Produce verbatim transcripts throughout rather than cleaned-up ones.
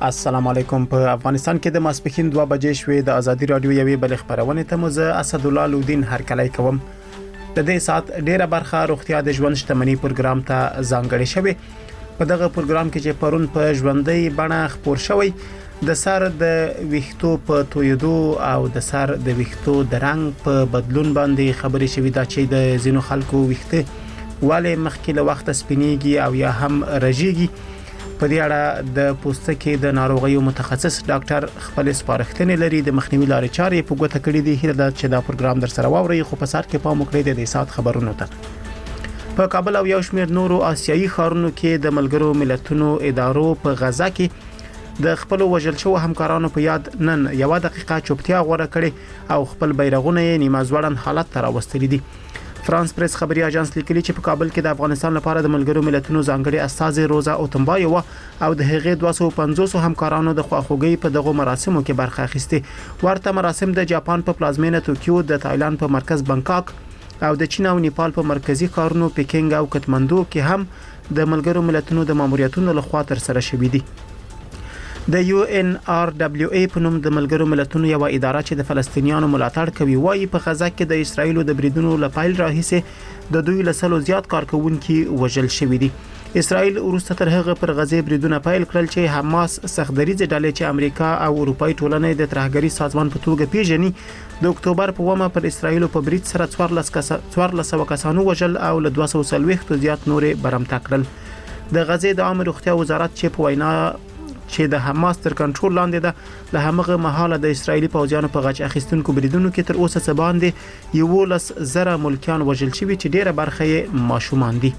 السلام علیکم. په افغانستان کې د ماسپښین دوه بجې شوې. د ازادي رادیو یوې بل خبرونه ته مزه اسد الله لودین هرکلی کوم. د دې سات ډیره برخه روغتیا د ژوند شتمنۍ پروګرام ته ځانګړې شوې. په دغه پروګرام کې چې پرون په ژوندۍ بڼه خبر شوی د سر د ویښتو په تویدو او د سر د ویښتو د رنګ په بدلون باندې خبرې شوې دا چې د زینو خلکو ویښته والي مخکې له وخت سپینیږي او یا هم رژیږي. په دې اړه د پوستکي د ناروغیو متخصص ډاکټر خپل سپارښتنې لري. د مخنیوي لارې چارې په ګوته کړې دي. هیله ده چې دا پروګرام در سره واوري. خو په سر کې پام وکړئ د دې سات خبرونو ته. په کابل او یو شمېر نورو آسیایي ښارونو کې د ملګرو ملتونو ادارو په غزا کې د خپل وژل شو همکارانو په یاد نن یو دقیقه چوپتیا غوړه کړي او خپل بیرغونه یې نیمه ځوړن حالت ته راوستلي دي. فرانس پریس خبري اژانس لیکلي چې په کابل کې د افغانستان لپاره د ملګرو ملتونو ځانګړي استازي روزا اوتمبایو او د هغې دوه سوه پنځوس همکارانو د خواخوږي په دغه مراسمو کې برخه اخیسته. ورته مراسم د جاپان په پلازمینه توکیو، د تایلند په مرکز بانکاک او د چین او نیپال په مرکزی ښارونو پکینګ او کټمندو کې هم د ملګرو ملتونو د ماموریتونو لخوا تر سره شوې دي. د یو ان آر دبليو ای په نوم د ملګرو ملتونو یو اداره چې د فلسطینیانو ملاتړ کوي وايي په غزا کې د اسرایل د بریدونو لپایل راهیسه د دوی لسلو زیات کارکونکو وژل شوې دي. اسرایل وروسته تر هغه پر غزا بریدونه پیل کړل چې حماس سختدریځ ډلې چې امریکا او اروپאי ټولنې د ترهګری سازمان په توګه پیژني د اکتوبر په ومه پر اسرایل په برید سره څوارلس سوه کسانو وژل او له دوه سوه څلوېښت زیات نورې برمته کړل. د غزا د عامه روغتیا وزارت چې په وینا چې د حماس تر کنټرول لاندې ده له همغه مهاله د اسرایلی پوځیانو په غچ اخیستونکو بریدونو کې تر اوسه څه باندې یولس زره ملکیان وژل شوي چې ډیره برخه یې ماشومان دي.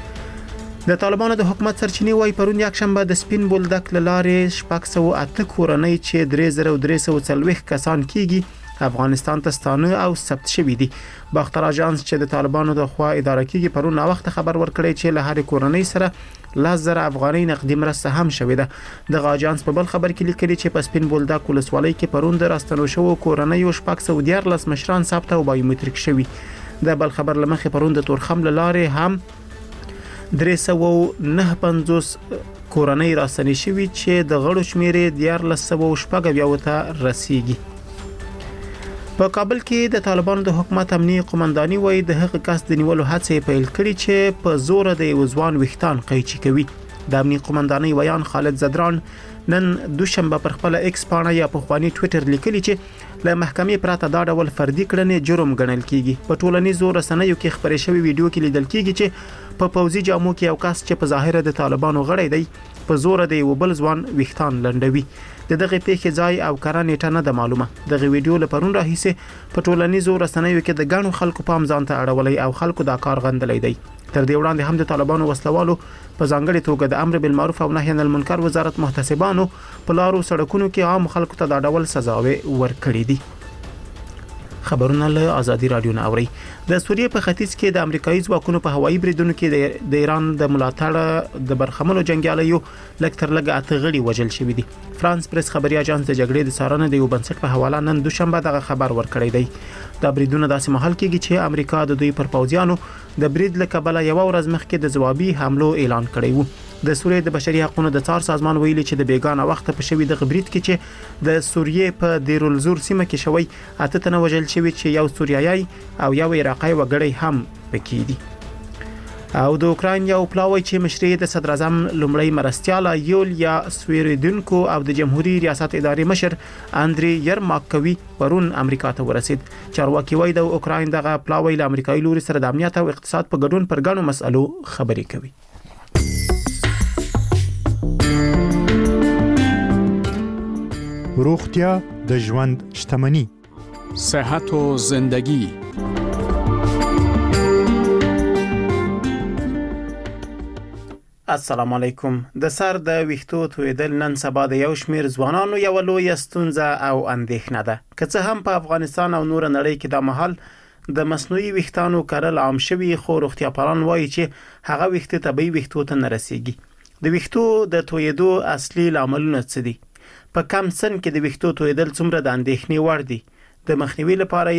د طالبانو د حکومت سرچینې وايي پرون یک شنبه د سپین بولدک لارې شپږ سوه اته کورنۍ چې درې زره درې سوه څلوېښت کسان کیږي افغانستان ته ستانه او ثبت شوي دي. باختر اژانس چې د طالبانو د خوا اداره کیږي پرون وخت خبر ورکړی چې له هر کورنۍ سره لاس زره افغاني نقدي مرسته هم شوې ده. د اژانس په بل خبر کې لیکلي چې په سپین بولدک ولسوالۍ کې پرون د راستنو شو کورنۍ شپږ سوه دیارلس مشران ثبت او بایومټریک شوي. د بل خبر لمخې پرون د تورخم لارې هم درې سوه نه پنځوس کورنۍ راستنې شوي چې د غړو شمیرې دیارلس سوه شپږ اویا ته رسیږي. په کابل کې د طالبانو د حکومت امنیتي قومنداني وایي د هغه کس د نیولو هڅې پیل کړي چې په زور د وزوان وختان قیچي کوي. د امنیتي قومنداني ویان خالد زدران نن دوشنبه پر خپل ایکس پاڼه یا په خواني ټوئیټر لیکلي چې له محکمې پراته دا ډول فردي کړنې جرم ګڼل کیږي. په ټولنیزو رسنیو کې خبرې شوې ویډیو کې لیدل کیږي چې په پوځي جامو کې یو کس چې په ظاهر د طالبانو غړی دی په زور د یو بل ځوان وختان لنډوي. د دغه پیښې ځای او کره نیټه نه ده معلومه. دغه ویډیو لپاره راهیسه په ټولنیزو رسنیو کې د غنو خلکو پام ځان ته اړولای او خلکو دا کار غندلای دی. تر دې وړاندې هم د طالبانو وسلوالو په ځانګړي توګه د امر بالمعروف او نهي عن المنکر وزارت محتسبانو په لارو سړکونو کې عام خلکو ته دا ډول سزاوي ورکړي دي. خبرونه له ازادي رادیو نه اوري. د سوریې په ختیځ کې د امریکایي ځواکونو په هوایي بریدونو کې د ایران د ملاتړ د برخمنو جنگیالیو لکتر لګ اته غړي وژل شوي دي. فرانس پریس خبري اژانس د جګړې د څارنې د یو بنسټ په حواله نن دوشنبه دغه خبر ورکړی دی. دا بریدونه داسې مهال کېږي چې امریکا د دوی پر پوځیانو د برید له کبله یو ورځ مخکې د ځوابي حملو اعلان کړی وو. د سوریې د بشري حقوقو د څار سازمان ویلي چې د بیګانه وخت په شوی د برید کې چې د سوریې په دیر الزور سیمه کې شوی اته تنه وژل شوی چې یو سوریایي او یو عراقي وګړی هم پکې دي. او د اوکراین یو پلاوی چې مشري د صدر اعظم لومړی مرستیاله یولیا سویریدونکو او د جمهوریت ریاست ادارې مشر اندری یرماکوي پرون امریکا ته ورسید. چارواکي وایي د اوکراین دغه پلاوی له امریکایي لوري سره د امنیت او اقتصاد په ګډون پر ګڼو مسلو خبرې کوي. روغتیا د ژوند شتمني. صحت و زندگی. السلام علیکم. د سر د ویښتو تویدل نن سبا د یو شمیر ځوانانو یو لویه ستونزه او اندېښنه ده. که څه هم په افغانستان او نور نړۍ کې د مهال د مصنوعي ویښتانو کارل عام شوی، خو روغتیاپالان وایي چې هغه ویښته طبيعي ویښتو ته نه رسیږي. د ویښتو د تویدو اصلي لاملونه څه دي؟ په کم سن کې د ویښتو تویدل څومره د اندېښنې وړ دي؟ د مخنیوي لپاره یې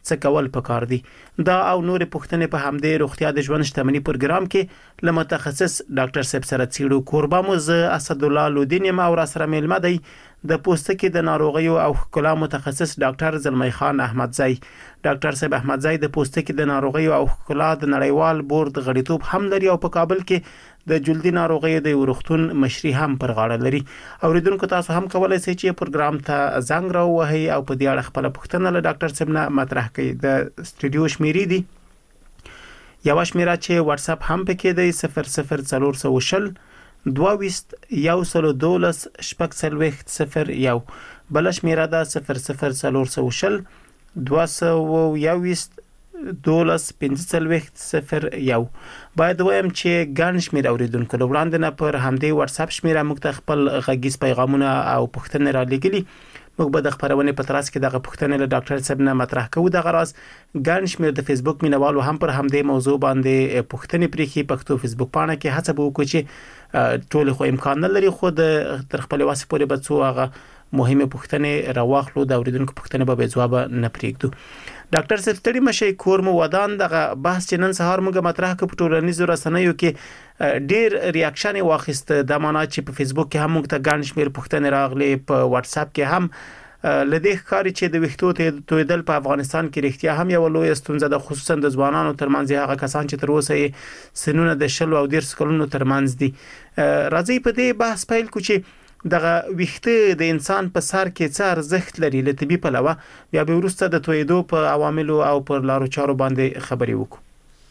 څه کول پکار دي. دا او نور پوښتنې په همدې روغتیا د ژوند شتمنۍ پروګرام کې له متخصص ډاکټر صاحب سره څېړو. کوربه مو زه اسد الله لودین یم او را سره مېلمه دی د پوستکي د ناروغیو او ښکلا متخصص ډاکټر زلمی خان احمدزی. ډاکټر صاحب احمدزی د پوستکي د ناروغیو او ښکلا د نړیوال بورډ غړیتوب هم لري او په کابل کې د جلدي ناروغیو د روغتون مشري هم پر غاړه لري. اوریدونکو تاسو هم کولای شئ چې پروګرام ته زنګ راووهئ او په دې اړه خپل پوښتنه له ډاکټر صاحب نه مطرح کړئ. د سټوډیو شمیرې دي یو شمیره چې واتس اپ هم پکې دی صفر صفر څلور سوه شل دوه ویست یو سلو دولس شپږ څلوېښت صفر یو. بل شمیره ده صفر صفر څلور سوه شل دوه سوه یو ویست دولس پنځه څلوېښت صفر یو. باید وایم چې ګڼ شمېر اوریدونکو له وړاندې نه پر همدې واتس اپ شمیره موږ ته خپل غږیز پیغامونه او پوښتنې را لېږلي. موږ به د خبرونې په ترڅ کې دغه پوښتنې له ډاکټر صاحب نه مطرح کوو. دغه راز ګڼ شمېر د فیسبوک مینوالو هم پر همدې موضوع باندې پوښتنې پرېښي. پښتو فیسبوک پاڼه کې هڅه به وکړو چې ټول خو امکان نه لري خو د تر خپل واسه پورې به څو هغه مهمه پوښتنې راواخلو د اوریدونکو پوښتنې به بې ځواب نه پرېږدو. ډاکټر صاحب ستړي مشي کور مو ودان دغه بحث چې نن سهار موږ مطرح کړ په ټولنیزو رسنیو کې ډیر ریاکشن واخیست. د معنا چې په فیسبوک کې هم موږ ته ګڼ شمېر پوښتنې راغلي، په واتس اپ کې هم لدې ښکاري چې د ویښتو تویدل په افغانستان کې رښتیا هم یو لوی ستونزه ده، خصوصا د ځوانانو ترمنځ هغه کسان چې تر اوسه یې سنونه د شل او ډیر کلونو ترمنځ دي. راځي په دې بحث پیل کو چې دغه ویښته د انسان په سر کې څه ارزښت لري له طبي پلوه، بیا به وروسته د تویدو په عواملو او پر لارو چارو باندې خبرې وکړو.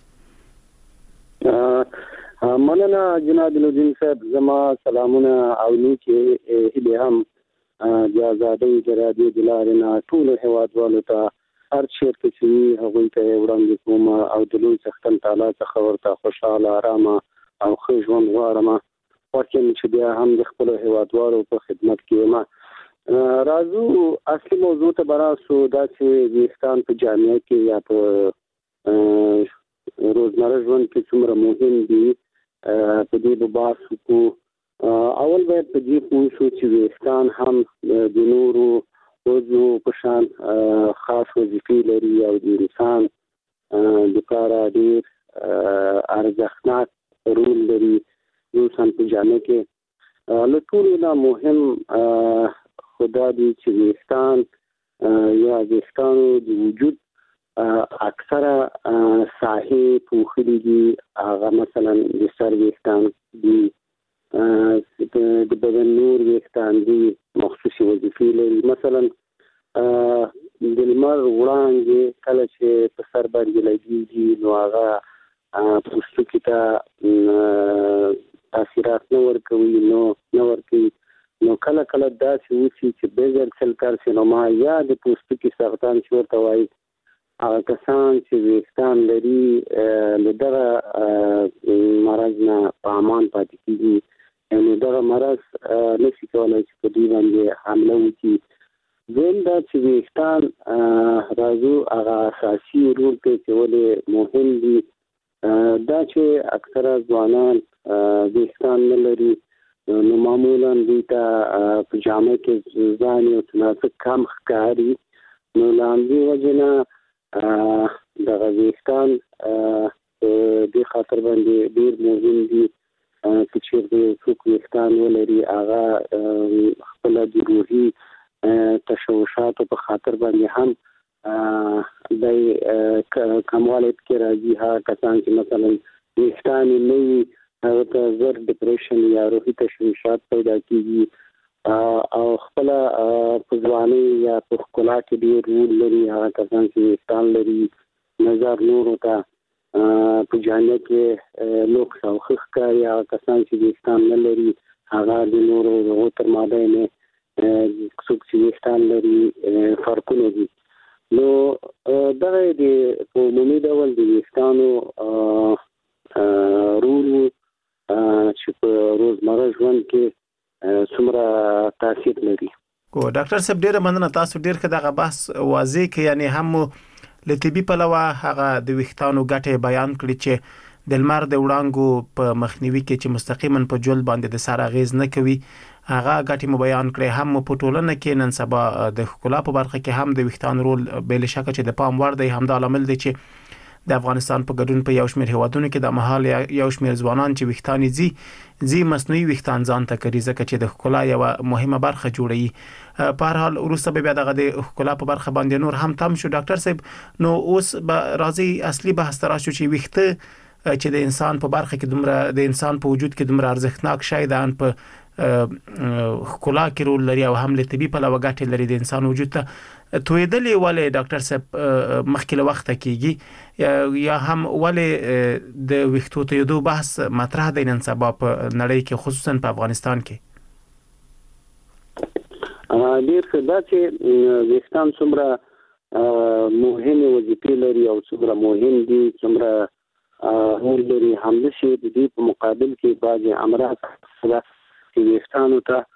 مننه جناب لودین صاحب، زما سلامونه او نیکې هیلې هم د ازادۍ د رادیو د لارې نه ټولو هیوادوالو ته هر چېرته چې وي هغوی ته یې وړاندې کوم او د لوی څښتن تعالی څخه ورته خوشحاله ارامه او ښه ژوند غواړم. واقعا چې بیا هم د خپلو هیوادوالو په خدمت کې یم. راځو اصلي موضوع ته به راسو، دا چې ویښتان په جامعه کې یا په روزمره ژوند کې څومره مهم دي، په دې به بحث وکړو. اول باید په دې پوه شو چې ویښتان هم د نورو وضعو په شان خاص وظیفې لري او د انسان دپاره ډېر ارزښتناک رول لري. خصوصا په جامعه کې له ټولو نه مهم خو دا دی چې ویښتان یا ویښتانو د وجود اکثره ساحې پوښلي دي. هغه مثلا د سر ویښتان دي، د بدن نور ویښتان دي، مخصوصي وظیفې لري. مثلا د لمر وړانګې کله چې په سر باندې لګېږي نو هغه پوستکي ته تاثیرات نه ورکوي نو نه ورکوي نو کله کله داسې وشي چې بیزل سیل کارسینوما یا د پوستکي سرطان چې ورته وایي، هغه کسان چې ویښتان لري له دغه مرض نه په امان پاتې کېږي. نو دغه مرض نشي کولی چې په دوی باندې حمله وکړي. دویم دا چې ویښتان راځو هغه اساسي رول کوي چې ولې مهم دي. دا چې اکثره ځوانان ویښتان نه لري نو معمولا دوی ته په جامه کې ځان یو څه کم ښکاري. نو له همدې وجې نه دغه ویښتان دې خاطر باندې ډېر مهم دي چې چېرته یو څوک ویښتان ولري هغه خپله د روحي تشوشاتو په خاطر باندې هم دی کموالی پکې راځي. هغه کسان چې مثلا ویښتان یې نه وي هغه ته زر ډپریشن یا روحي تشویشات پیدا کېږي او خپله په ځوانۍ یا په ښکلا کې ډېر رول لري. هغه کسان چې ویښتان لري نظر نورو ته په جامه کې لوکس او ښه ښکاري. هغه کسان چې ویښتان نه لري هغه د نورو هغو تر مابین څوک چې ویښتان لري فرقونه دي. نو دغه د په عمومي ډول د ویښتانو رول چې په روزمره ژوند کې څومره تاثیر لري. کو ډاکټر صاحب ډیره مننه، تاسو ډیر ښه دغه بحث واضح کړ. یعنی هم له طبي پلوه هغه د ویښتانو ګټې بیان کړي چې د لمر د وړانګو په مخنیوي کې چې مستقیما په جلد باندې د سر اغیز نه کوي هغه ګټې مو بیان کړې، هم په ټولنه کې نن سبا د ښکلا په برخه کې هم د ویښتان رول بل شک چې د پام وړ دی. هم د عامل دی چې د افغانستان په ګډون په یو شمېر هیوادونو کې د مهال یو شمېر ځوانان چې ویښتان زی زی مصنوعي ویښتان ځان ته کوي ځکه چې د ښکلا یو مهمه برخه جوړوي. په هر حال وروسته به دغه د ښکلا په برخه باندې نور هم تم شو. ډاکټر صاحب نو اوس به راځي اصلي بحث تر شو چې ویښته چې د انسان په برخه کې دومره د انسان په وجود کې دومره ارزښتناک شی ده، ان په ښکلا کې رول لري او هم له طبي په لور ګټه لري د انسان وجود ته. تویدلې ولې ډاکټر صاحب مخکې له وخت کېږي یا هم ولې د ویښتو تویدو بحث مطرح دی نن سبا په نړۍ کې خصوصا په افغانستان کې؟ ډیر ښه دا چې ویښتان څومره مهمه وظیفه لري او څومره مهم دي، څومره رول لري، همداسې د دې په مقابل کې بعضې امراض چې ویښتانو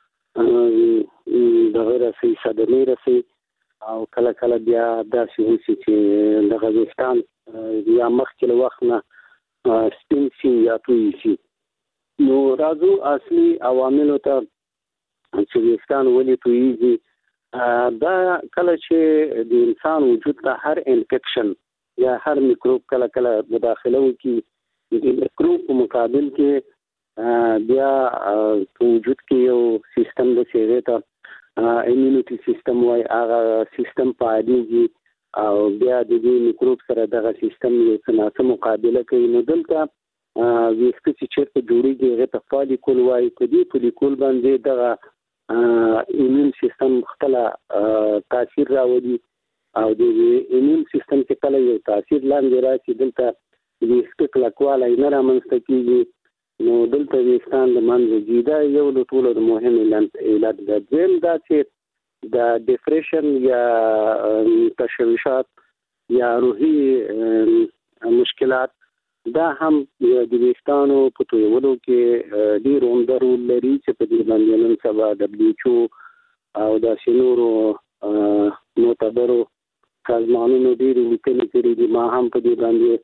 ته دغه رسي صدمې رسي او کله کله بیا داسې وشي چې دغه ویښتان یا مخکې له وخت نه سپین شي یا توی شي. نو راځو اصلي عواملو ته چې ویښتان ولې تویېږي. دا کله چې د انسان وجود ته هر انفیکشن یا هر میکروب کله کله مداخله وکړي، د میکروب په مقابل کې بیا په وجود کې یو سیستم د هغې ته ایمونیټي سیستم وای، هغه سیستم فعالېږي او بیا د دې میکروب سره دغه سیستم یو څه ناڅه مقابله کوي. نو دلته ویښته چې چېرته جوړېږي هغې ته فالیکول وایي. په دې فالیکول باندې دغه ایمون سیستم خپله تاثیر راولي او د ایمون سیستم چې کله یو تاثیر لاندې راشي دلته ویښته کلکوالی نه رامنځته کېږي، نو دلته ویښتان له منځه ځي. دا یو له ټولو د مهم علت ده. دویم دا چې د ډپریشن یا تشویشات یا روحي مشکلات دا هم د ویښتانو په تویولو کې ډېر عمده رول لري چې په دې باندې نن سبا دبلیو ایچ او او داسې نورو معتبرو سازمانونو ډېرې لیکنې کړي دي. ما هم په دې باندې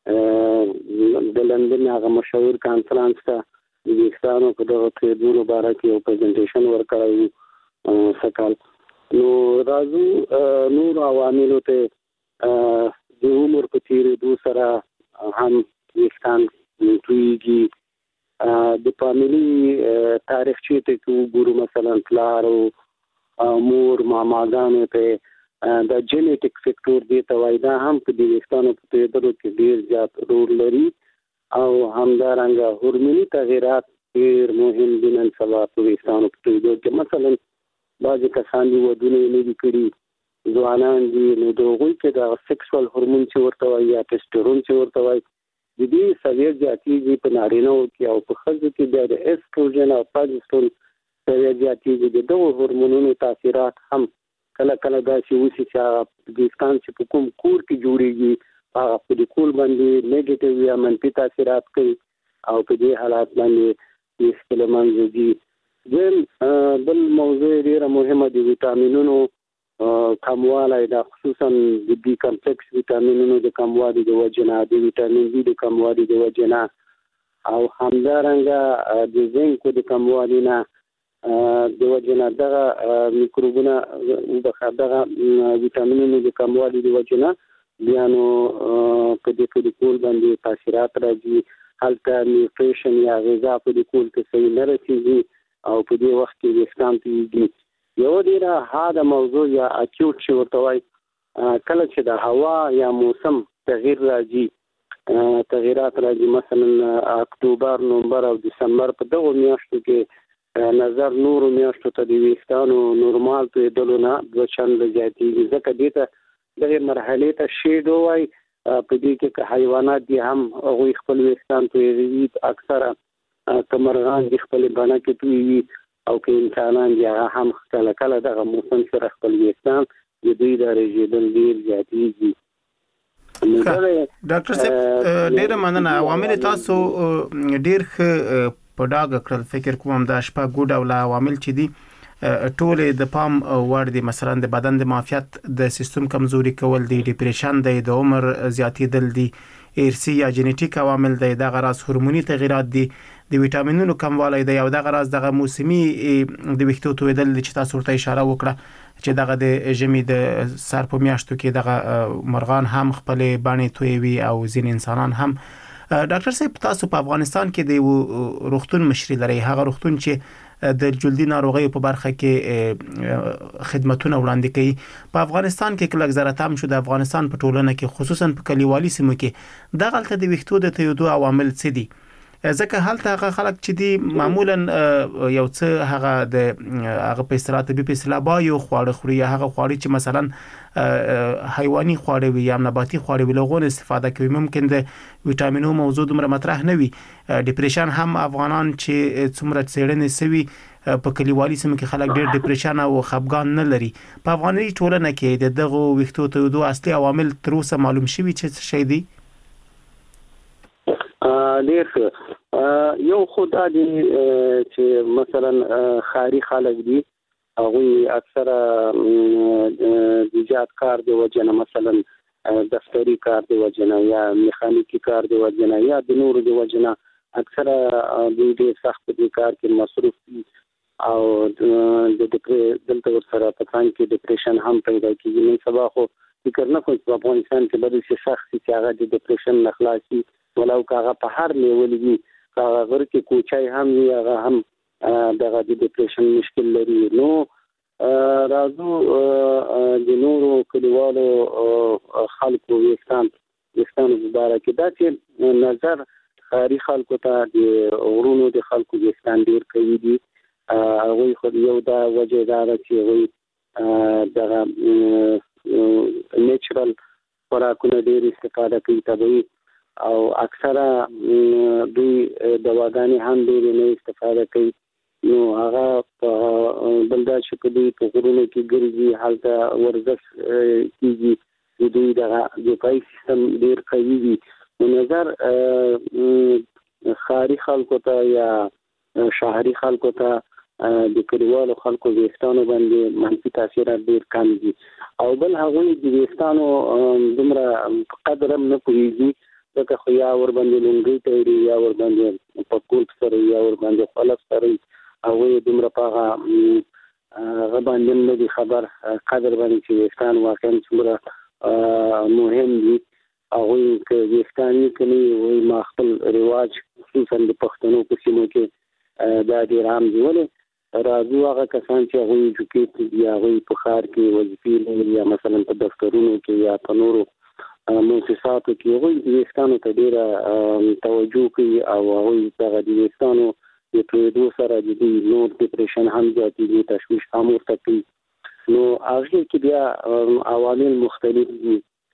د لندن هغه مشهور کانفرنس ته د ویښتانو په دغه تویدو باره کې یو پریزنټیشن ورکړی و سکال. نو راځو نور عواملو ته. د عمر په تېرېدو سره هم ویښتان تویېږي. د فامیلي تاریخچې ته کې وګورو، مثلا پلار او مور ماماګانو ته دا جینیټک فیکټور دی ته وایي، دا هم په دې ویښتانو په تویېدلو کې ډېر زیات رول لري او همدارنګه هورموني تغیرات ډېر مهم دي نن سبا په ویښتانو په تویېدو کې. مثلا بعضې کسان دي ودونه یې نه دي کړي، ځوانان دي، نو د هغوی کې د سیکسوال هورمون چې ورته وایي یا ټسټرون چې ورته وایي د دې سویه زیاتېږي په نارینهو کې او په ښځو کې بیا د ایسټروجن او پروجسترون سویه زیاتېږي. د دغو هورمونونو تاثیرات هم کله کله داسې وشي چې هغه ویښتان چې په کوم کور کې جوړېږي هغه په دې کور باندې نیګیټیو یا منفي تاثیرات کوي او په دې حالات باندې ویښته له منځه ځي. دویم بل موضوع ډېره مهمه د ویټامینونو کموالی، دا خصوصا د بي کمپلیکس ویټامینونو د کموالي د وجې نه، د ویټامین بي د کموالي د وجې نه او همدارنګه د زینکو د کموالي نه د وجې نه، دغه میکروبونه دغه ویټامینونو د کموالي د وجې نه بیا نو په دې فولیکول باندې تاثیرات راځي. هلته نیوټریشن یا غذا فولیکول ته صحیح نه رسېږي او په دې وخت کې ویښتان تویېږي. یو ډېره حاده موضوع یا اکیوټ چې ورته وایي، کله چې د هوا یا موسم تغییر راځي، تغییرات راځي، مثلا اکتوبر، نومبر او دسمبر، په دغو میاشتو کې نظر نورو میاشتو ته د ویښتانو نورمال تویېدلو نه دوه چنده زیاتېږي. ځکه دې ته دغې مرحلې ته شیډو وایي. په دې کې که حیوانات دي هم هغوی خپل ویښتان تویوي، اکثره که مرغان دي خپلې بڼه کې تویوي او که انسانان دي هغه هم کله کله دغه موسم سره خپل ویښتان د دوی د رژېدل ډېر زیاتېږي. ډاکټر صاحب ډېره مننه. عوامل تاسو ډېر ښه په ډاګه کړل. فکر کوم دا شپږ ډوله عوامل چې دي ټولې د پام وړ دي. مثلا د بدن د معافیت د سیستم کمزوري کول دي، ډپریشن دی، د عمر زیاتېدل دي، ارثي یا جنیټیک عوامل دي، د غراس هورموني تغیرات دي، د ویټامینونو کموالی دی، او د غراس دغه موسمي د ویښتو تویدل چې تاسو ورته اشاره وکړه چې دغه د ژمي د سر په میاشتو کې دغه مرغان هم خپل باندې تویوي او ځین انسانان هم. ډاکټر صاحب، تاسو په افغانستان کې د روغتون مشري لري، هغه روغتون چې د جلدي ناروغیو په برخه کې خدماتونه وړاندې کوي. په افغانستان کې کله زرات هم شو د افغانستان په ټولنه کې خصوصا په کلیوالي سیمو کې د غلطه د ویښتو د تویدو عوامل څه دي؟ ځکه هلته هغه خلک چې دي معمولا یو څه هغه د هغه په اصطلاح طبي په اصطلاح با یو خواړه خوري، هغه خواړه چې مثلا حیواني خواړه وي یا نباتي خواړه وي لغون استفاده کوي، ممکن د ویټامینونو موضوع دومره مطرح نه وي. ډیپریشن هم افغانان چې څومره څېړنې سوي په کلیوالي سیمو کې خلک ډېر ډیپریشن او خفګان نه لري. په افغاني ټولنه کې د دغه ویښتو تویدو اصلي عوامل تر اوسه معلوم شوي چې څه شي دي؟ ډېر یو خدا دي چې مثلا خاري خلک دي، هغه اکثره د ایجاد کار دی وجنه، مثلا دفتری کار دی وجنه یا میخانیکی کار دی وجنه یا د نور دی وجنه، اکثره د دې سخت د کار کې مصروف دي او د دلته ورسره په ځان کې ډیپریشن هم پیدا کیږي. نن سبا خو فکر نه کوم چې په افغانستان کې به څه سخت چې هغه د ډیپریشن نه خلاصي، ولو هغه په هر لیول وي، هغه غر کې کوچای هم وي، هغه هم دغه د ډیپریشن مشکل لري. نو راځو د نورو کلیوالو خلکو ویښتان ویښتانو مبارکه دا چې نظر خاري خلکو ته د غرونو د خلکو ویښتان ډیر کوي دي، هغوی خو یو دا وجه دا ده چې هغوی دغه نیچرل خوراکونه ډیر استفاده کوي، طبیعي، او اکثره دوی دواګانې هم ډېرې نه استفاده کوي. نو هغه په بلدا چې په دوی په غرونو کې ګرځي، هلته ورزش کېږي، د دوی دغه دفاعي سیستم ډېر قوي وي. نو نظر ښاري خلکو ته یا شهري خلکو ته د کلیوالو خلکو ویښتانو باندې منفي تاثیرات ډېر کم دي، او بل هغوی د ویښتانو دومره قدر هم نه پوهېږي، ځکه خو یا ور باندې لونګۍ تېري یا ور باندې په کولپ سره یا ور باندې خلف سره، هغوی دومره په هغه باندې نه دي خبر قدر باندې چې ویښتان واقعا څومره مهم دي. هغوی که ویښتان نه کوي، وایي ما خپل رواج خصوصا د پښتنو په سیمو کې دا ډېر عام دي. ولې راځو هغه کسان چې هغوی ایجوکیټډ دي، هغوی په ښار کې وظیفې لري یا مثلا په دفترونو کې یا په نورو مؤسساتو کې، هغوی د ویښتانو ته ډېره توجه کوي او هغوی دغه د ویښتانو د تویدو سره د دوی نور ډیپریشن هم زیاتېږي، تشویش هم ورته کوي. نو هغې کې بیا عوامل مختلف دي،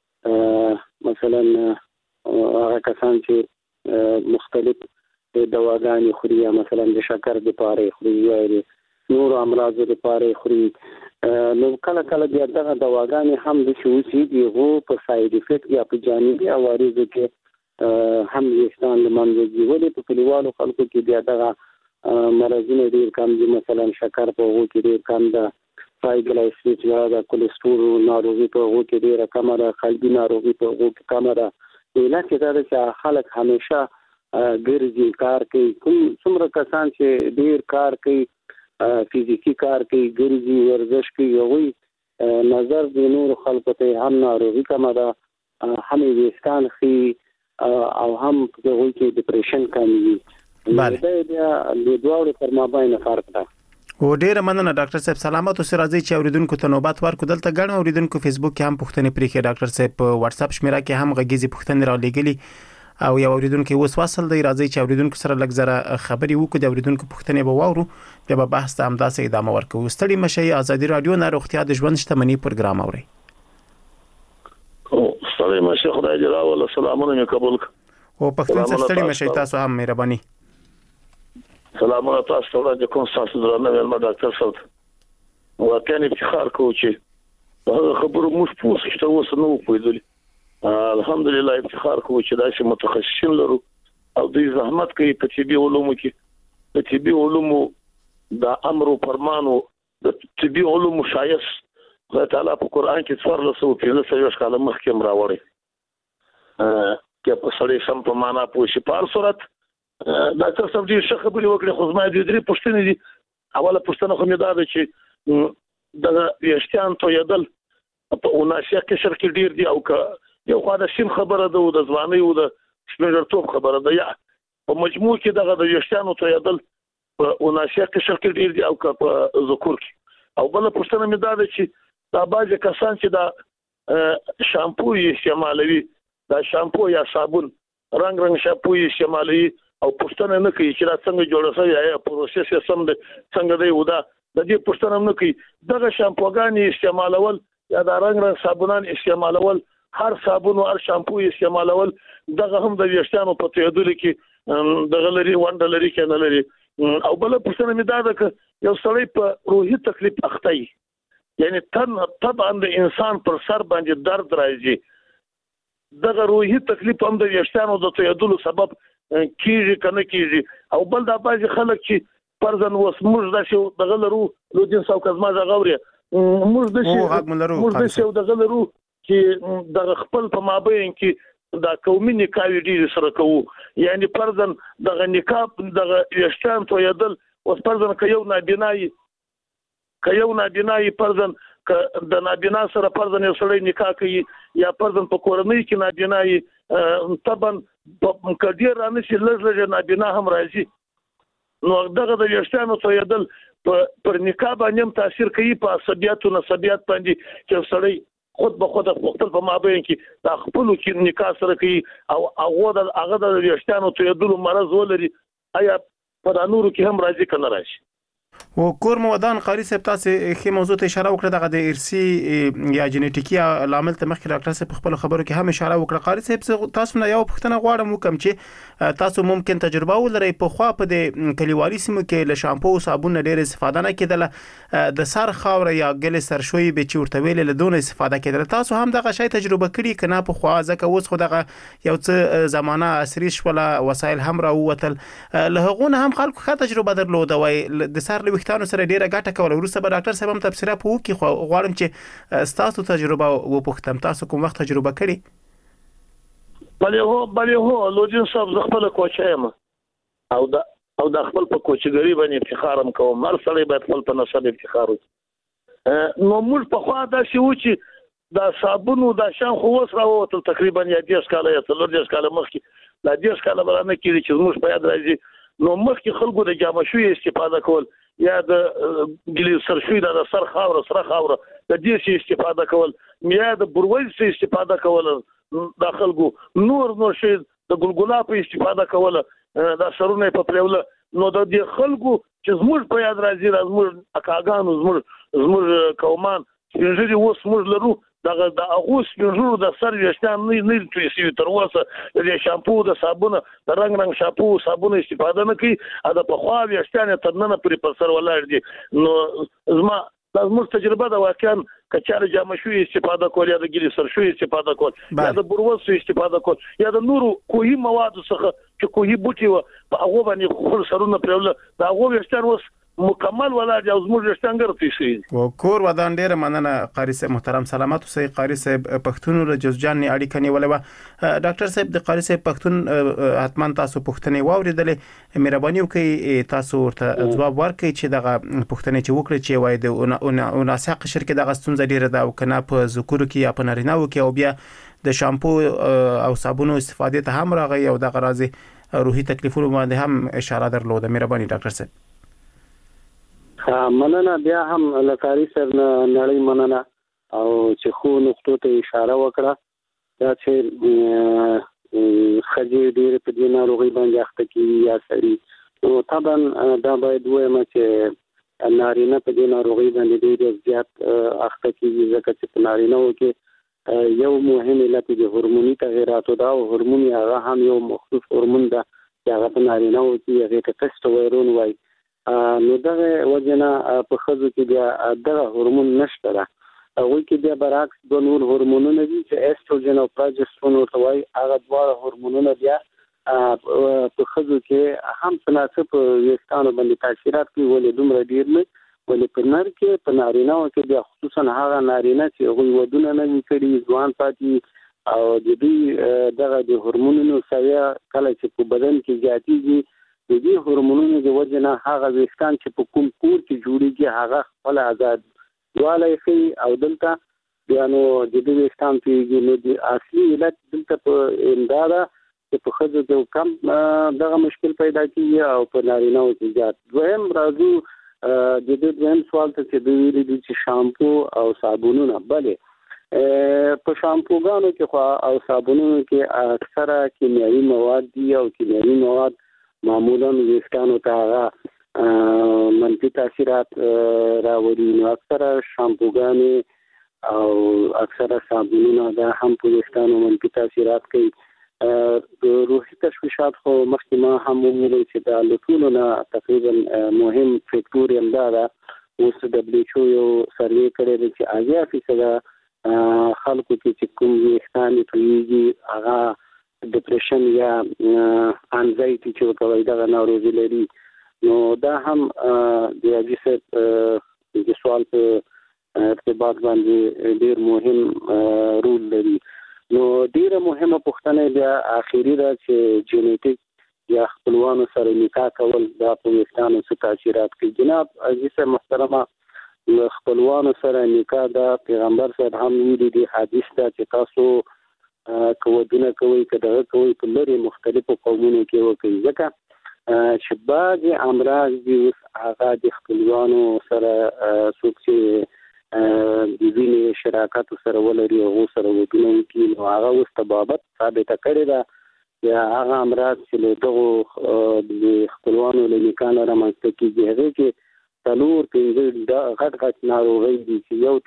مثلا هغه کسان چې مختلف دواګانې خوري یا مثلا د شکر دپاره یې خوري یا د نورو امراضو دپاره یې خوري، نو کله کله بیا دغه دواګانې هم داسې اوسي د هغو په ساید افیکټ یا په جانبي عوارضو کې هم ویښتان له منځه ځي. ولې په کلیوالو خلکو کې بیا دغه مرضونه ډېر کم دي، مثلا شکر په هغو کې ډېر کم ده، ټرایګلایسیریډ یا د کولېسټرول ناروغي په هغو کې ډېره کمه ده، قلبي ناروغي په هغو کې کمه ده. علت یې دا ده چې خلک همیشه ګرځي، کار کوي. کوم څومره کسان چې ډېر کار کوي، فزیکي کار کوي، ګرځي، ورزش کوي، هغوی نظر د نورو خلکو ته هم ناروغي کمه ده، هم یې ویښتان ښي او هم په هغوی کې ډیپریشن کم وي. دا بیا د دواړو تر مابین فرق ده. او ډیره مننه ډاکټر صاحب، سلامت اوسئ. راځي چې اوریدونکو ته نوبت ورکړو. دلته ګڼ اوریدونکو فیسبوک کې هم پوښتنې پرېښې، ډاکټر صاحب په واتس اپ شمیره کې هم غږیزې پوښتنې رالیږلي او یو اوریدونکو اوس وصل دی. راځي چې اوریدونکو سره لږ زره خبرې وکړو، د اوریدونکو پوښتنې به واورو، بیا به بحث ته همداسې ادامه ورکوو. ستړي مشئ. ازادي راډیو نه روغتیا د ژوند شتمني پروګرام اورئ. او ستړي مشئ، خدای دې راوله. سلامونه مې قبول کړه. او پښتون څخه ستړي مشئ، تاسو هم مهرباني. سلامونه تاسو ته وړاندې کوم. تاسو درنه مېلمه ډاکټر صاحب، واقعا افتخار کوو چې هغه خبرو موږ پوه شو چې اوس نه وو پوهېدلي. الحمدلله افتخار کوو چې داسې متخصصین لرو او دوی زحمت کوي په طبي علومو کې. د طبي علومو د امر او فرمانو د طبي علومو شایست خدای تعالی په قرآن کې څوارلس سوه پنځه څلوېښت کاله مخکې هم راوړی. کې په سړی سم په معنا پوه شي. په هر صورت ډاکټر صاحب دې ښه خبرې وکړې، خو زما دې درې پوښتنې دي. اوله پوښتنه خو مې دا ده چې دغه ویښتان تویېدل په اوناسیا قشر کې ډېر دي، او که یو خوا د سیم خبره ده او د ځوانۍ او د سپینږیرتوب خبره ده، یا په مجموع کې دغه د ویښتانو تویېدل په اوناسیا قشر کې ډېر دي او که په ذکور کې. او بله پوښتنه مې دا ده چې دا بعضې کسان چې دا شامپو یې استعمالوي، دا شامپو یا صابون رنګ رنګ شامپو یې استعمالوي او پوښتنه نه کوي چې دا څنګه جوړه شوې، یا پروسس یې سم دی څنګه دی، او دا د دې پوښتنه هم نه کوي. دغه شامپوګانې استعمالول یا دا رنګ رنګ صابونان استعمالول، هر صابون او هر شامپو استعمالول، دغه هم د ویښتانو په تویېدلو کې دغه لري ونډه لري که نه لري. او بله پوښتنه مې دا ده که یو سړی په روحي تکلیف اخته وي، یعنی تن طبعا د انسان پر سر باندې درد راځي، دغه روحي تکلیف هم د ویښتانو د تویېدلو سبب کیږي که نه کیږي. او بل دا بعضې خلک چې فرضاً اوس موږ داسې دغه لرو، لودین صاحب که زما غږ اورې، موږ داسې یو دغه لرو چې دغه خپل په مابین کې دا قومي نکاحې ډېرې سره کوو، یعنی فرضاً دغه نکاح دغه ویښتان تویېدل، اوس فرضاً که یو نابینا یي که یو نابینا یي فرضاً که د نابینا سره فرضاً یو سړی نکاح کوي، یا فرضاً په کورنۍ کې نابینا یي، طبعا که ډېر رانشي لږ لږ نابینا هم راځي، نو دغه د ویښتانو تویېدل پر نکاح باندې هم تاثیر کوي، په عصبیاتو نصبیات باندې، چې سړی خود به خود خپل په مابین کې دا خپلو کې نکاح سره کوي او هغه د هغه د ویښتانو تویېدلو مرض ولري، آیا په دا نورو کې هم راځي که نه راشي؟ و کور مودان قاری صاحب تاسو خې موضوع ته اشاره وکړه، دغه د ارثي یا جنیټیکي عامل ته مخکې ډاکټر صاحب په خپل خبرو کې هم اشاره وکړه. قاری صاحب تاسو نه یو پوښتنه غواړم وکم چې تاسو ممکن تجربه ولرئ په خوا په د کلیوالي سیمو کې له شامپو او صابون ډېر استفاده نه کېدله، د سر خاوره یا ګل سرشوي به چې ورته ویل له دون استفاده کېدله، تاسو هم دغه شی تجربه کړی که نه په خوا؟ ځکه اوس خو دغه یو څه زمانه عصري شوله، وسایل هم راووتل، له هغو نه هم خلکو ښه تجربه درلوده وای د سر له ویښتانو سره ډیره ګټه کوله. وروسته به ډاکټر صاحب هم تبصره په وکړي، خو غواړم چې ستاسو تجربه وپوښتم، تاسو کوم وخت تجربه کړې؟ بلې هو بلې هو لودین صاحب زه خپله کوچه یم او د او د خپل په کوچګري باندې افتخار هم کوم. هر سړی باید خپل په نسب افتخار وکړي. نو موږ پخوا داسې وو چې دا صابون او دا شان خو اوس راووتل، تقریبا یا دېرش کاله یا څلور دېرش کاله مخکې، دا دېرش کاله به رانه کېږي چې زموږ په یاد راځي. نو مخکې خلکو د جامه شوي استفاده کول، یا د ګلي سرشوي د سر خاوره سره خاوره د دې شي استفاده کول، یا د برویز څخه استفاده کول، د خلکو نور نور شي د ګلګلا په استفاده کول، د سرونه په پلوله. نو د دې خلکو چې زموږ په یاد راځي، زموږ اکاګانو زموږ زموږ قومان چې اوس موږ لرو، دغه د هغو سپینږیرو د سر ویښتان نه نه توی شوي تر اوسه، د شامپو د صابونه د رنګ رنګ شامپو صابونه استفاده نه کوي، د پخوا ویښتان یې تر ننه پورې پر سر ولاړ دي. نو زما دا زموږ تجربه ده، واقعا که چېرې جامه شوي استفاده کول، یا د ګلي سرشوي استفاده کول، یا د بروز استفاده کول، یا د نورو کوهي موادو څخه چې کوهي بوټي وه په هغو باندې خپل سرونه پرېوله، د هغو ویښتان اوس مکمل ولاړ او زموږ ویښتان ګرځي شي. و کور ودان ډیره مننه قاری صاحب محترم، سلامات اوسئ. قاری صاحب پښتون له جوزجان نه اړیکه نیولې وه. ډاکټر صاحب د قاری صاحب پښتون حتما تاسو پوښتنې واورېدلې، مهرباني وکړئ تاسو ورته ځواب ورکړئ چې دغه پوښتنې چې وکړئ چې وایي د اوناسیا قشر کې دغه ستونزه ډیره ده او که نه په ذکورو کې یا په نارینه‌وو کې، او بیا د شامپو او صابونو استفادې ته هم راغی او دغه راځي روحي تکلیفونو باندې هم اشاره درلوده. مهرباني ډاکټر صاحب. مننه، بیا هم لکاري صاحب نه نړۍ مننه او چې خو نقطو ته اشاره وکړه، دا چې ښځې ډېرې په دې ناروغۍ باندې اخته کېږي یا سړي. نو طبعا دا باید ووایم چې نارینه په دې ناروغۍ باندې ډېر زیات اخته کېږي، ځکه چې په نارینه‌وو کې یو مهم علت د هورموني تغییراتو ده، او هورمون هغه هم یو مخصوص هورمون ده چې هغه په نارینه‌وو کې هغې ته ټسټوایرون وایي. نو دغه وجنه په ښځو کې بیا دغه هورمون نشته ده، هغوی کې بیا برعکس دوه نور هورمونونه دي چې ایسټروجن او پروجسترون ورته وایي. هغه دواړه هورمونونه بیا په ښځو کې هم څه ناڅه په ویښتانو باندې تاثیرات کوي، ولې دومره ډېر نه، ولې په نر کې په نارینه‌وو کې بیا خصوصا هغه نارینه چې هغوی ودونه نه وي کړي، ځوان پاتې او د دې دغه د هورمونونو سویه کله چې په بدن کې زیاتېږي د دې هورمونونو د وجه نه هغه ویښتان چې په کوم کور کې جوړېږي هغه خپل آزاد والی ښیي او دلته بیا نو د دې ویښتان پیږي نو د اصلي علت دلته په امدا ده چې په ښځو کې کم دغه مشکل پیدا کېږي او په نارینه‌و کې زیات. دویم راځو د دې دویم سوال ته چې دوی ویلي دي چې شامپو او صابونونه بلې په شامپوګانو کې خو او صابونونو کې اکثره کیمیاوي مواد دي او کیمیاوي مواد معمولا ویښتانو ته هغه منفي تاثیرات راوړي. نو اکثره شامپوګانې او اکثره صابونونه دا هم په ویښتانو منفي تاثیرات کوي. د روحي تشویشات خو مخکې ما هم وویل چې دا له ټولو نه تقریبا مهم فیکټور یې همدا ده. اوس دبلیو ایچ او یو سروې کړی دی چې اویا فیصده خلکو کې چې کوم ویښتان یې تویېږي هغه ډپریشن یا انزایټي چې ورته وایي دغه ناروغي لري. نو دا هم د حاجي صاحب د سوال په ارتباط باندې ډېر مهم رول لري. نو ډیره مهمه پوښتنه بیا اخیری ده چې جینیټیک یا خپلوانو سره نکاح کول دا په ویښتانو څه تاثیرات کوي. جناب عزیز محترمه خپلوانو سره نکاح دا پیغمبر صاحب هم ویلي دي حدیث ده چې تاسو که ودونه کوئ که دغه کوئ په لرې مختلفو قومونو کې وکړئ ځکه چې بعضې امراض دي اوس هغه د خپلوانو سره څوک چې د وینې شراکت سره ولري هغو سره ودونه وکړي نو هغه اوس طبابت ثابته کړې ده یا هغه امراض چې له دغو د خپلوانو له نکاح نه رامنځته کېږي هغې کې څلور پنځه غټ غټ ناروغۍ دي چې یو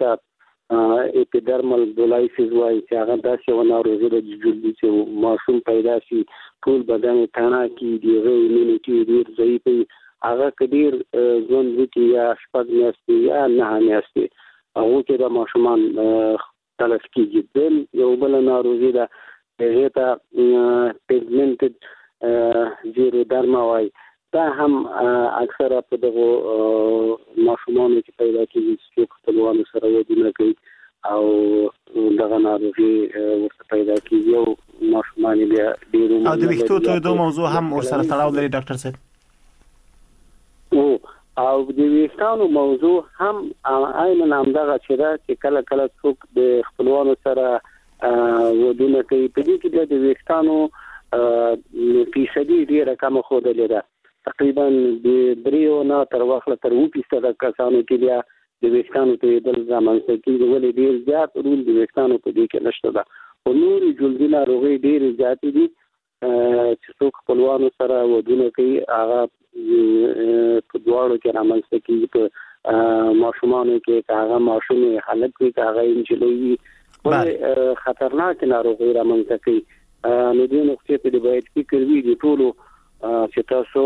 ته اپیډرمل بولایسیس وایي چې هغه داسې یوه ناروغي ده چې جلدي چې ماشوم پیدا شي ټول بدن یې تڼا کړي د هغه ایمونیټي ډېر ضعیف وي هغه که ډېر ژوند وکړي یا شپږ میاشتې یا نهه میاشتې هغو کې د ماشومان تلف کېږي. بل یو بله ناروغي ده هغې ته پیګمنټډ زیرودرما وایي دا هم اکثره په دغو ماشومانو کې پیدا کېږي چې څوک خپلوانو سره ودونه کوي او دغه ناروغي ورته پیدا کېږي او ماشومان یې بیا ډېر او د ویښتو تویېدو موضوع هم ورسره تړاو لري ډاکټر صاحب. او د ویښتانو موضوع هم عیناً همدغه چې ده چې کله کله څوک د خپلوانو سره ودونه کوي په دې کې بیا د ویښتانو فیصدي ډېره کمه ښودلې ده. تقریبا د دریو نه تر واخله تر اووه فیصده کسانو کې بیا د ویښتانو تویېدل رامنځته کېږي ولې ډېر زیات رول د ویښتانو په دې کې نشته ده. خو نورې جلدي ناروغۍ ډېرې زیاتې دي چې څوک خپلوانو سره ودونه کوي هغه په دواړو کې رامنځته کېږي په ماشومانو کې که هغه ماشوم هلک وي که هغه نجلۍ وي ولې خطرناکې ناروغۍ رامنځته کوي. نو دې نقطې ته د باید فکر وي د ټولو چې تاسو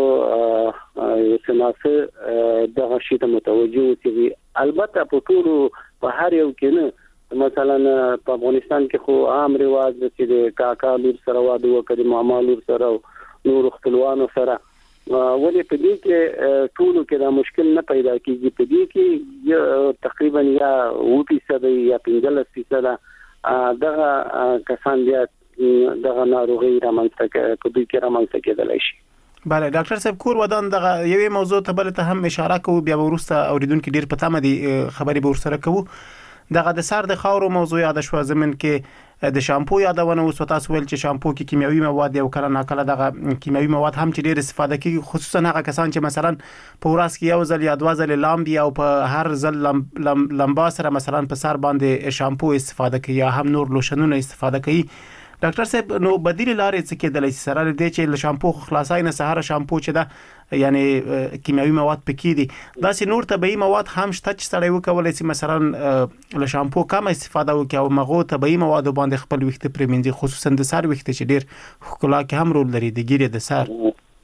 سناسه دغه شي ته متوجه اوسئ. البته په ټولو په هر یو کې نه مثلا په افغانستان کې خو عام رواج دی چې د کاکا لور سره واده وکړي ماما لور سره نور خپلوانو سره ولې په دې کې ټولو کې دا مشکل نه پیدا کېږي. په دې کې تقریبا یا اووه فیصده یا پنځلس فیصده دغه کسان بیا دغه ناروغي رامنځته په دوی کې رامنځته کېدلی شي. بله ډاکټر صاحب کور ودان دغه یوې موضوع ته بل ته هم اشاره کوو بیا وروسته اوریدونکو ډیر په تمه دي خبرې به ورسره کوو. دغه د سر د خاورو موضوع یاد شو زمين کې د شامپو یادونه وسو تاسو ول چې شامپو کې کیمیاوي مواد یو کله ناکله دغه کیمیاوي مواد هم چې ډیر استفاده کوي خصوصا هغه کسان چې مثلا په ورځ کې یو ځل یا دوه ځل لامبي او په هر ځل لمبا سره مثلا په سر باندې شامپو استفاده کوي یا هم نور لوشنونه استفاده کوي. ډاکټر صاحب نو بدیل لارې څه کېدلی شي سره دې چې له شامپو خلاصای نه سهار شامپو چې دا یعنی کیمیاوي مواد پکې دي داسې نور طبيعي مواد هم شته چې سړی وکولای شي مثلا له شامپو کم استفاده وکړي او مغو طبيعي مواد باندې خپل وخت پرمنځي خصوصا د سر وخت چې ډیر خلا کې هم رول لري د ګیره د سر.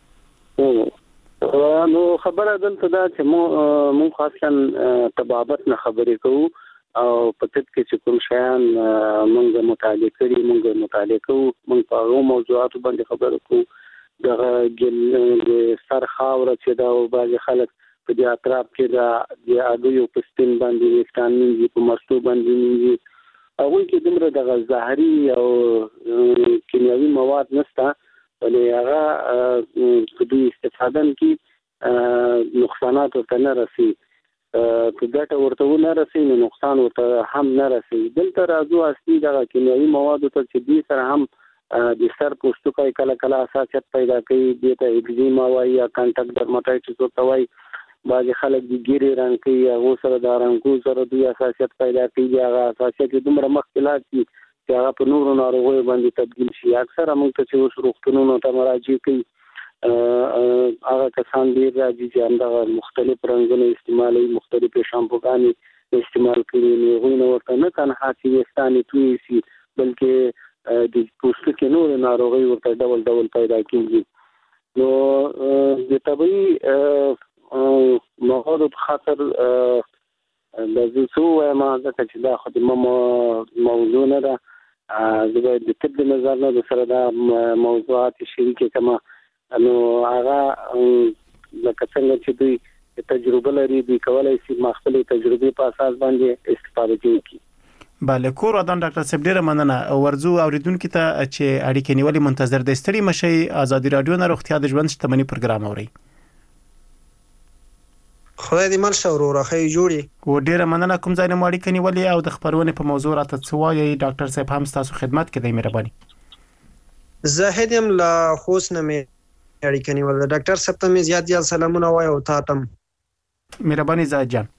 نو خبره دلته دا چې مو مو خاصه طبابت نه خبرې کوو او په تد کې چې کوم شیان موږ مطالعه کړي موږ مطالعه کوو موږ په هغو موضوعاتو باندې خبرې کوو. دغه د سر خاوره چې دا او بعضې خلک په دې اطراف کې د هګیو په سپین باندې ویښتان مینځي په مستو باندې مینځي هغه کې دومره د زهري او کیمیاوي مواد نشته ولې هغه د دوی استفاده کې نقصانات ورته نه رسي په ګټه ورته نه رسي نو نقصان ورته هم نه رسي دلته راځو اصلي د کیمیاوي موادو ته چې دې سره هم د سر پوستکي کله کله حساسیت پیدا کوي د ته ایگزیما وایي یا کانټاکټ ډرماټایټس ورته وایي بعض خلک د ګیري رنګ کوي هغه سره د رنګو سره د حساسیت پیدا کوي هغه حساسیت دومره مختلف دي چې هغه په نورو ناروغیو باندې تبدیل شي اکثر موږ ته چې اوس روغتونونو ته مراجعه کوي هغه کسان ډیر راځي چې همدغه مختلف رنګونه استعمالوي مختلف شامپوګانې استعمال کوي نو غوښنه ورته نه تنها چې وستانې توي شي بلکې د پوستکي نور ناروغي ورته ډول ډول پیدا کیږي نو د طبي موادو په خاطر د زوسو ما ځکه چې دا خدمه موضوع نه ده د د طب نظر نه سره دا موضوعات شریکه کما نو هغه لکه څنګه چې دوی تجربه لري دوی کولای شي خپل تجربه په اساس باندې استفاده کوي بله کور ودان ډاکټر صاحب ډیره مننه ورزو اوریدونکو ته چې اړیکې نیولې منتظر د ستړي مشي آزادي رادیو نه روغتیا د ژوند شتمنۍ پروګرام اوري خدای دې مل شو وروخه جوړي و ډیره مننه کوم ځای نه اړیکې نیولې او د خبرونه په موضوع راته څه وایي ډاکټر صاحب هم تاسو خدمت کې دی مهرباني زاهد يم لا خوش نه مې اړیکې نیولې ډاکټر صاحب ته مې زیات زیات سلامونه وایو تا تم مهرباني زاهد جان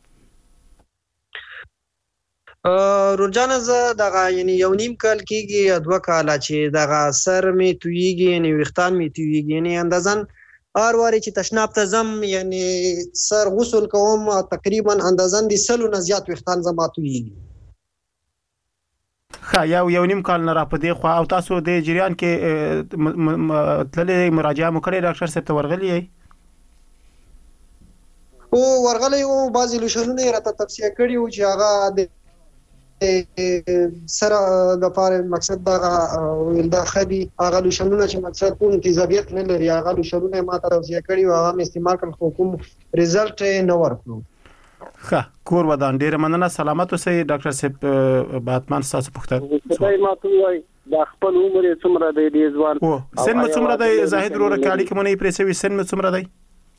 روزانه زه دغه یعنی یو نیم کال کېږي دوه کاله چې دغه سر می تویږي یعنی وختان می تویږي یعنی اندازن هر واري چې تشناب ته زم یعنی سر غسل کوم تقریبا اندازن د سلو نه زیات وختان زما تویږي خا یو یو نیم کال نه را پدې خو او تاسو د جریان کې تللې مراجعه مو کړې ډاکټر صاحب ته ورغلی او ورغلی او بعضی لوشنونه راته تفسیر کړی او چې هغه سره د پاره مقصد دا ولدا خدي هغه لوشنونه چې مقصد کوم تیزابیت نه لري هغه لوشنونه ما ته توصیه کړی او هغه استعمال کړ خو کوم ریزلټ نه ورکړو ښه کور ودان ډیر مننه سلامت اوسئ ډاکټر صاحب باتمان تاسو پوښتنه خدای ما ته وای د خپل عمر څومره دی د ځوان او سن مې څومره دی زاهد وروره کاړي کومه نه پریسوي سن مې څومره دی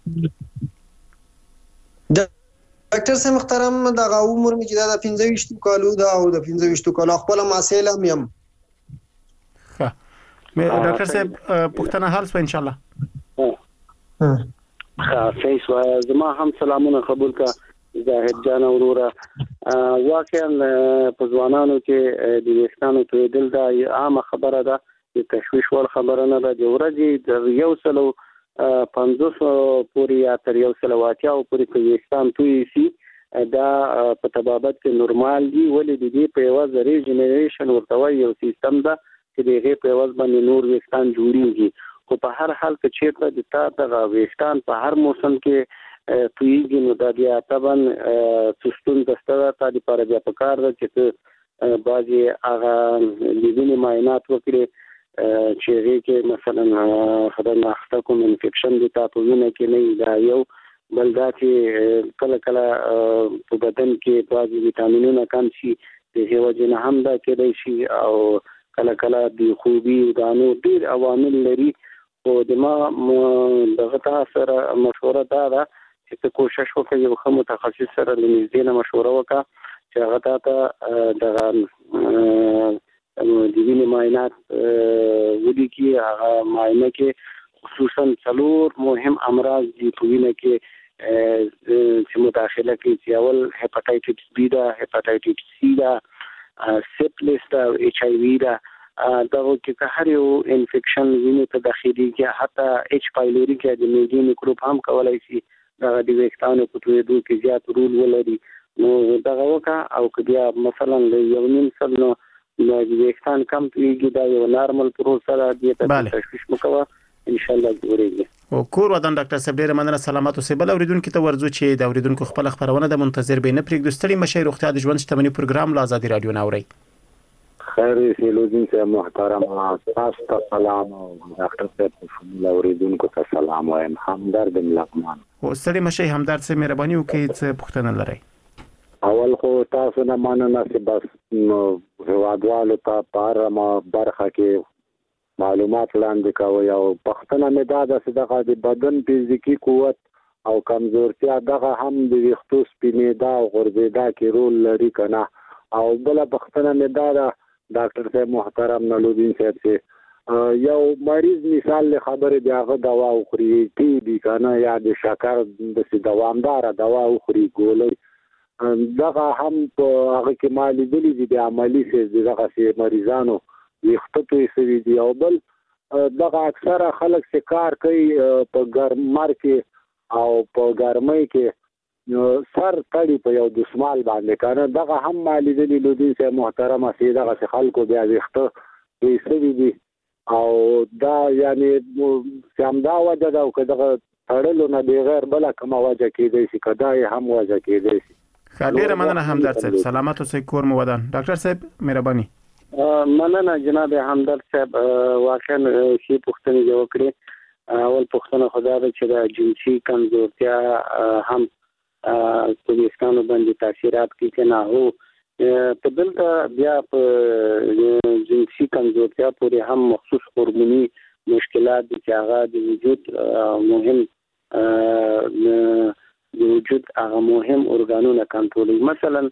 ډاکټر صاحب محترم دا عمر می چې دا پنځه ویشت کالو دا او د پنځه ویشت کالو خپل ماسیله میم ښه مې ډاکټر صاحب پښتنه حال سو ان شاء الله ښه فیس وای زما هم سلامونه قبول کا زاهد جان وروره واقعا په ځوانانو کې د وښتانو ته دل دا عامه خبره ده د تشویش ور خبره نه ده د ورځې د یو سلو پنځوس پورې یا تر یو سل واتیا او پورې په وښتان توي سي دا په تبابت کې نورمال دي ولې د دې په یو ځری جنریشن ورته یو سیستم ده چې دغه په یو باندې نور وښتان جوړیږي خو په هر حال کې چې د تا د وښتان په هر موسم کې تویږي نو دا بیا طبعا سستون دستره تا د لپاره بیا په کار ده چې بعضي هغه لیدنې معاینات وکړي چې هغه کې مثلا خدانخته کوم انفیکشن دي تاسو وینئ کې نه دا یو بل دا چې کله کله په بدن کې بعضي ویټامینونه کم شي د هیواد نه هم دا کېدای شي او کله کله د خوبي د انو ډیر عوامل لري او د ما دغه تاسو مشوره دا ده چې کوشش وکړئ یو خمو متخصص سره لنیزدې نه مشوره وکړه چې هغه تاسو د د وینې معاینات ودی کی هغه معاینه کې خصوصا څلور مهم امراض دي په وینې کې چې مداخله کوي چې اول هپاتایټس بی دا هپاتایټس سی دا سیفلیس دا ایچ آی وی دا دا چې هر یو انفیکشن وینې ته داخلي کې حتی ایچ پایلوري کې د میډي میکروب هم کولای شي دا د وښتانو په توېدو کې زیات رول ولري نو دا وکړه او کله مثلا یو نیم سل نو نو وښتان کم کیږي دا یو نارمل پروسه ده د تشویش مکوه ان شاء الله جوړیږي او کور ودان ډاکټر صاحب ډیره مننه سلامات اوسئ بل اوریدونکو ته ورزو چې د اوریدونکو خپل خبرونه د منتظر به نه پرېږدو ستړي مشي روغتیا د ژوند شتمنۍ پروګرام لا آزادي رادیو نه اوري خیر سیلودین سے محترم تاسو ته سلام او ډاکټر صاحب شامل اوریدونکو ته سلام وایم همدرد لقمان او ستړي مشي همدرد سے مهرباني وکړئ چې پوښتنه لرئ اول خو تاسو نه مننه چې بس هوادوالو ته په هره برخه کې معلومات وړاندې کوي او پښتنه مې دا ده چې دغه د بدن فزیکي قوت او کمزورتیا دغه هم د ویښتو سپینېدا او غورځېدا کې رول لري که نه. او بله پښتنه مې دا ده ډاکټر صاحب محترم نلودین صاحب چې یو مریض مثال له خبرې د هغه دوا وخوري ټي بي که نه یا د شکر داسې دوامداره دوا وخوري ګولۍ دغه هم په هغه کې ما لیدلي دي د عملي سیز د دغسې مریضانو ویښته توی شوي دي. او بل دغه اکثره خلک چې کار کوي په ګرمر کې او په ګرمۍ کې سر تړي په یو دسمال باندې که نه دغه هم ما لیدلي لودین صاحب محترمه چې دغسې خلکو بیا ویښته توی شوي دي او دا یعنې چې همدا وجه ده او که دغه تړلو نه بغیر بله کومه وجه کېدی شي که دا یې هم وجه کېدی شي. ښه ډېره مننه همدرد صاحب. سلامت اوسئ کور مو ودان. ډاکټر صاحب مهرباني. مننه جناب همدرد صاحب. واقعا شي پوښتنې دې وکړې. اول پوښتنه خو دا ده چې د جنسي کمزورتیا هم په ویښتانو باندې تاثیرات کوي که نه. هو په دلته بیا په جنسي کمزورتیا پورې هم مخصوص هورموني مشکلات دي چې هغه د وجود مهم د وجود هغه مهم ارګانونه کنټرولوي. مثلا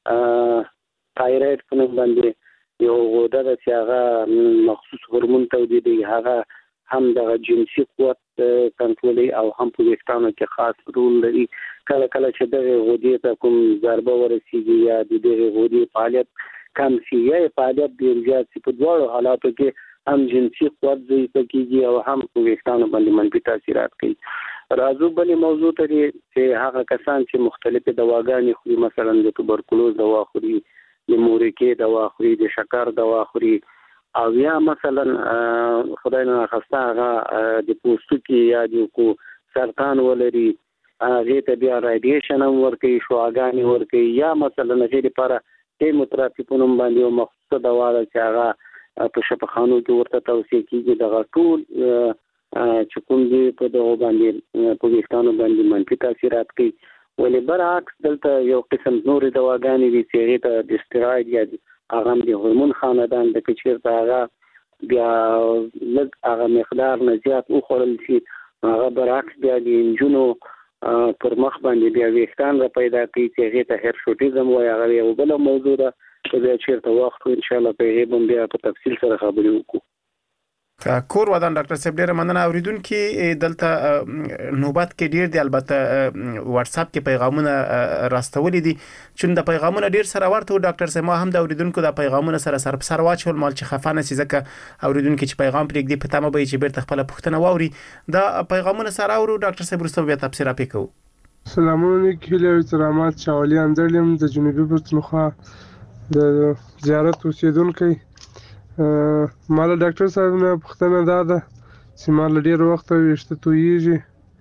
تایرویډ په نوم باندې یو غده ده چې هغه مخصوص هورمون تولیدوي، هغه هم د جنسي قوت کنټرولوي او هم په ویښتانو کې خاص رول لري. کله کله چې دغه غدې ته کوم ضربه ورسیږي یا د دغه غدې فعالیت کم شي یا فعالیت ډېر زیات شي، په دواړو حالاتو کې هم جنسي قوت ضعیفه کېږي او هم په ویښتانو باندې منفي تاثیرات کوي. راځو بلې موضوع ته چې هغه کسان چې مختلفې دواګانې خوري، مثلا د توبرکلوز دوا خوري، د مورکې دوا خوري، د شکر دوا خوري، او یا مثلا خدای نه ناخواسته هغه د پوستکي یا د کو سرطان ولري، هغې ته بیا رادیشن هم ورکوي، شعاګانې ورکوي، یا مثلا هغې لپاره کیموتراپي په نوم باندې یو مخصوصه دوا ده چې هغه په شفاخانو کې ورته توصیه کېږي. دغه ټول چې کوم دي په دغو باندې په ویښتانو باندې منفي تاثیرات کوي. ولې برعکس دلته یو قسم نورې دواګانې دي چې هغې ته د سټیراید یا هغه هم د هورمون خاندان ده، که چېرته هغه بیا لږ هغه مقدار نه زیات وخوړل شي، هغه برعکس بیا د نجونو پر مخ باندې بیا ویښتان را پیدا کوي چې هغې ته هیرشوټیزم وایي. هغه یو بله موضوع ده چې بیا چېرته وخت وي انشاءالله په هغې به بیا په تفصیل سره خبرې وکړو. کور ودان ډاکټر صاحب ډیره مننه. اوریدونکو دلته نوبت کې ډیر دی، البته واتس اپ کې پیغامونه راستولې دي چې د پیغامونه ډیر سره ورته ډاکټر صاحب ما هم د اوریدونکو د پیغامونه سره سر په سر واچول مال چې خفانه سي ځکه اوریدونکو چې پیغام پرېږدي په تمه به چې بیرته خپل پوښتنه واوري. دا پیغامونه سره اورو ډاکټر صاحب وروسته بیا تفسیر پکو. سلام علیکم او احترامات. شاولي اندرلم د جنوبي پښتونخوا د زیارت اوسیدونکو. مال ډاکټر صاحب نه پوښتنه دا ده چې مال ډیر وخت ویښته تویږي،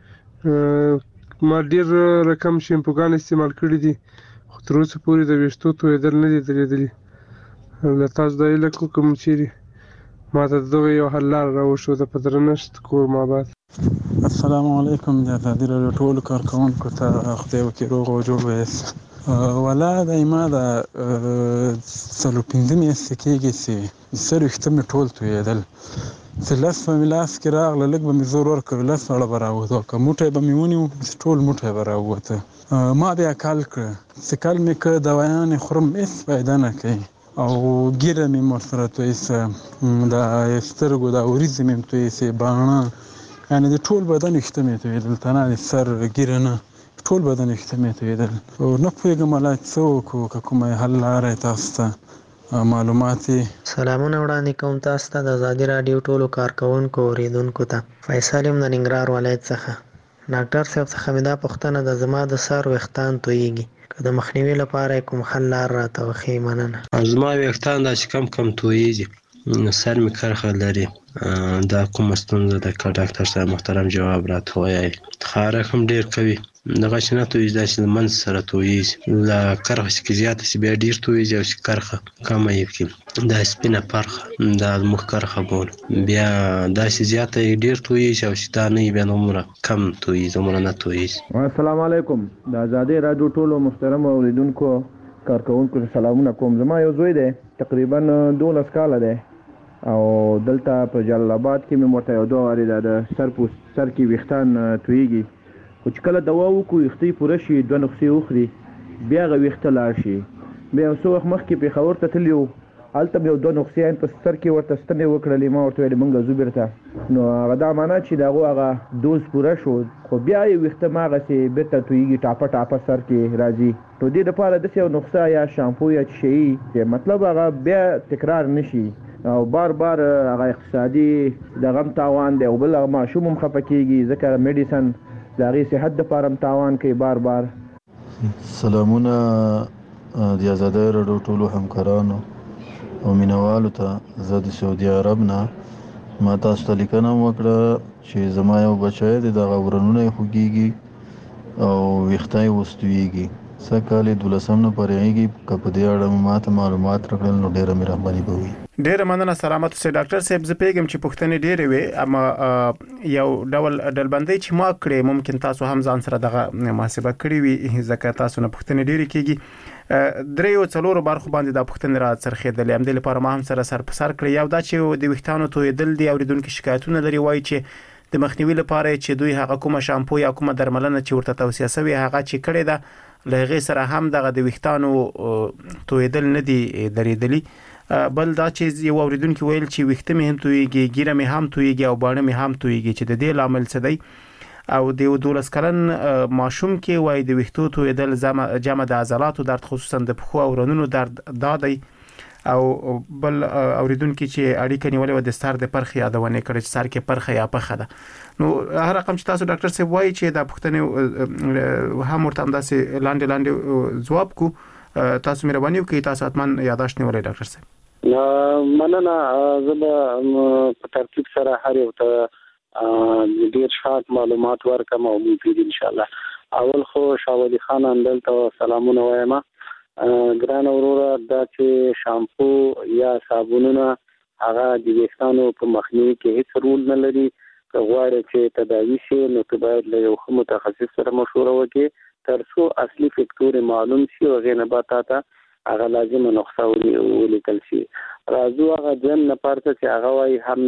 ما ډیر رقم شیمپوګان استعمال کړي دي خو تر اوسه پورې د ویښتو تویېدل نه دي درېدلي. له تاسو دا هیله کوم چیرې ما ته دغه یو حل لاره راوښوده. په درنښت کور ما آباد. السلام علیکم. د ازادي راډیو ټولو کارکوونکو ته خدای وکړي روغ او جوړ وایست. ولا د ما د څلور پنځه میاشتې کېږي چې سر ویښته مې ټول تویېدل، چې لس به مې لاس کې راغله، لږ به مې زور ورکړ، لس واړه به راووته، که موټی به مې ونیو ټول موټی به راووته. ما بیا کال کړ چې کال مې که دوایانې خورم هېڅ فایده نه کوي او ګیره مې ورسره توی شه، د سترګو د وریځې مې توی شي، باڼه، یعنې د ټول بدن ویښته مې تویېدل، تنها د سر ګیره نه، ټول بدن ویښته مې تویېدل. او نه پوهېږم ولا څه وکړو، که کومه حل لاره تاسو ته معلومات یې. سلامونه وړاندې کوم تاسو ته د ازادي راډیو ټولو کارکوونکو اوریدونکو ته. فیصل یم د ننګرهار ولایت څخه. ډاکټر صاحب څخه مې دا پوښتنه ده، زما د سر ویښتان تویېږي، که د مخنیوي لپاره کوم حل لاره راته وښیي؟ مننه. زما ویښتان داسې کم کم تویېږي، سر مې کرښه لري. دا کومه ستونزه ده که ډاکټر صاحب محترم جواب راته ووایي. خارښ هم ډېر کوي، دغه چې نه تویېږي دا چې له منځ سره تویېږي، له کرښه چې زیاته شي بیا ډېر تویېږي او چې کرښه کمه یې کړي دا سپینه پرخه دا موږ کرښه بولو، بیا دا چې زیاته یې ډېر تویېږي او چې دا نه یې بیا دومره کم تویېږي، دومره نه تویېږي. السلام علیکم. د آزادۍ راډیو ټولو محترمو اورېدونکو کارکوونکو ته سلامونه کوم. زما یو زوی دی تقریبا دولس کاله دی او دلته په جلال آباد کې مې ورته یو دوه وارې دا د سر په سر کې ویښتان تویېږي، خو چې کله دوا وکړو ویښتې پوره شي دوه نسخې وخوري بیا هغه ویښته لاړ شي. بیا یو څو وخت مخکې پېښور ته تللي وو، هلته مې یو دوه نسخې عین په سر کې ورته ستنې وکړلې، ما ورته ویلې مونږ ځو بېرته، نو هغه دا معنا چې د هغو هغه دوز پوره شو خو بیا یې ویښته هماغسې بېرته تویېږي، ټاپه ټاپه سر کې راځي. نو دې دپاره داسې یو نسخه یا شامپو یا څه شی چې مطلب هغه بیا تکرار نه شي او بار بار هغه اقتصادي دغه هم تاوان دی او بل هغه ماشوم هم خفه کېږي ځکه میډیسن د هغې صحت دپاره هم تاوان کوي بار بار. سلامونه د آزادۍ راډیو ټولو همکارانو او مینوالو ته. زه د سعودي عرب نه ما تاسو ته لیکنه وکړه چې زما یو بچی دی دغه ورنونه یې خوږېږي او ویښته یې اوس تویېږي، څه کال یې دولسم نه پرېږي، که په دې اړه مو ماته معلومات راکړل نو ډېره مهرباني به وي. ډیره مننه. سلامت اوسئ ډاکټر صاحب. زه پیغام چې پوښتنې ډېرې وي اما یو ډول ډلبندۍ چې ما کړې ممکن تاسو هم ځان سره دغه محاسبه کړې وي ځکه تاسو نه پوښتنې ډېرې کېږي. دریو څلورو برخو باندې دا پوښتنې را څرخېدلې، همدې لپاره ما هم سره سر په سر کړې. یو دا چې د ویښتانو تویېدل دي، اورېدونکي شکایتونه لري، وایي چې د مخنیوي لپاره چې دوی هغه کومه شامپو یا کومه درملنه چې ورته توصیه شوې هغه چې کړې ده له هغې سره هم دغه د ویښتانو تویېدل نه دي درېدلي. بل دا چې یو اوریدونکي ویل چې ویښته مې هم تویېږي، ګیره مې هم تویېږي او باڼه مې هم تویېږي، چې د دې لامل څه دی؟ او د یو دولس کلن ماشوم کې وایي د ویښتو تویېدل جمع د عضلاتو درد خصوصا د پښو او رنونو درد دا دی. او بل اوریدونکي چې اړیکه نیولې و د سر د پرخې یادونه کړې چې سر کې پرخه یا پخه ده. نو هر رقم چې تاسو ډاکټر صاحب وایي چې دا پوښتنې هم ورته همداسې لاندې لاندې ځواب کو، تاسو مهرباني وکړئ تاسو حتما یاداشت نیولې ډاکټر صاحب. مننه. زه به په ترتیب سره هر یو ته ډېر شارټ معلومات ورکم او مفید ان شاء الله. اول خو شاولی خان اندل ته سلامونه وایم. ګران وروره دا چې شامپو یا صابونونه هغه د ویښتانو په مخنیوي کې هیڅ رول نه لري. که غواړې چې تداوي شي نو ته باید له یو ښه متخصص سره مشوره وکړې تر څو اصلي فکتور معلوم شي او هغې نه بعد تا ته هغه لازمه نسخه ولیکل شي. راځو هغه دویم نمبر ته چې هغه وایي هم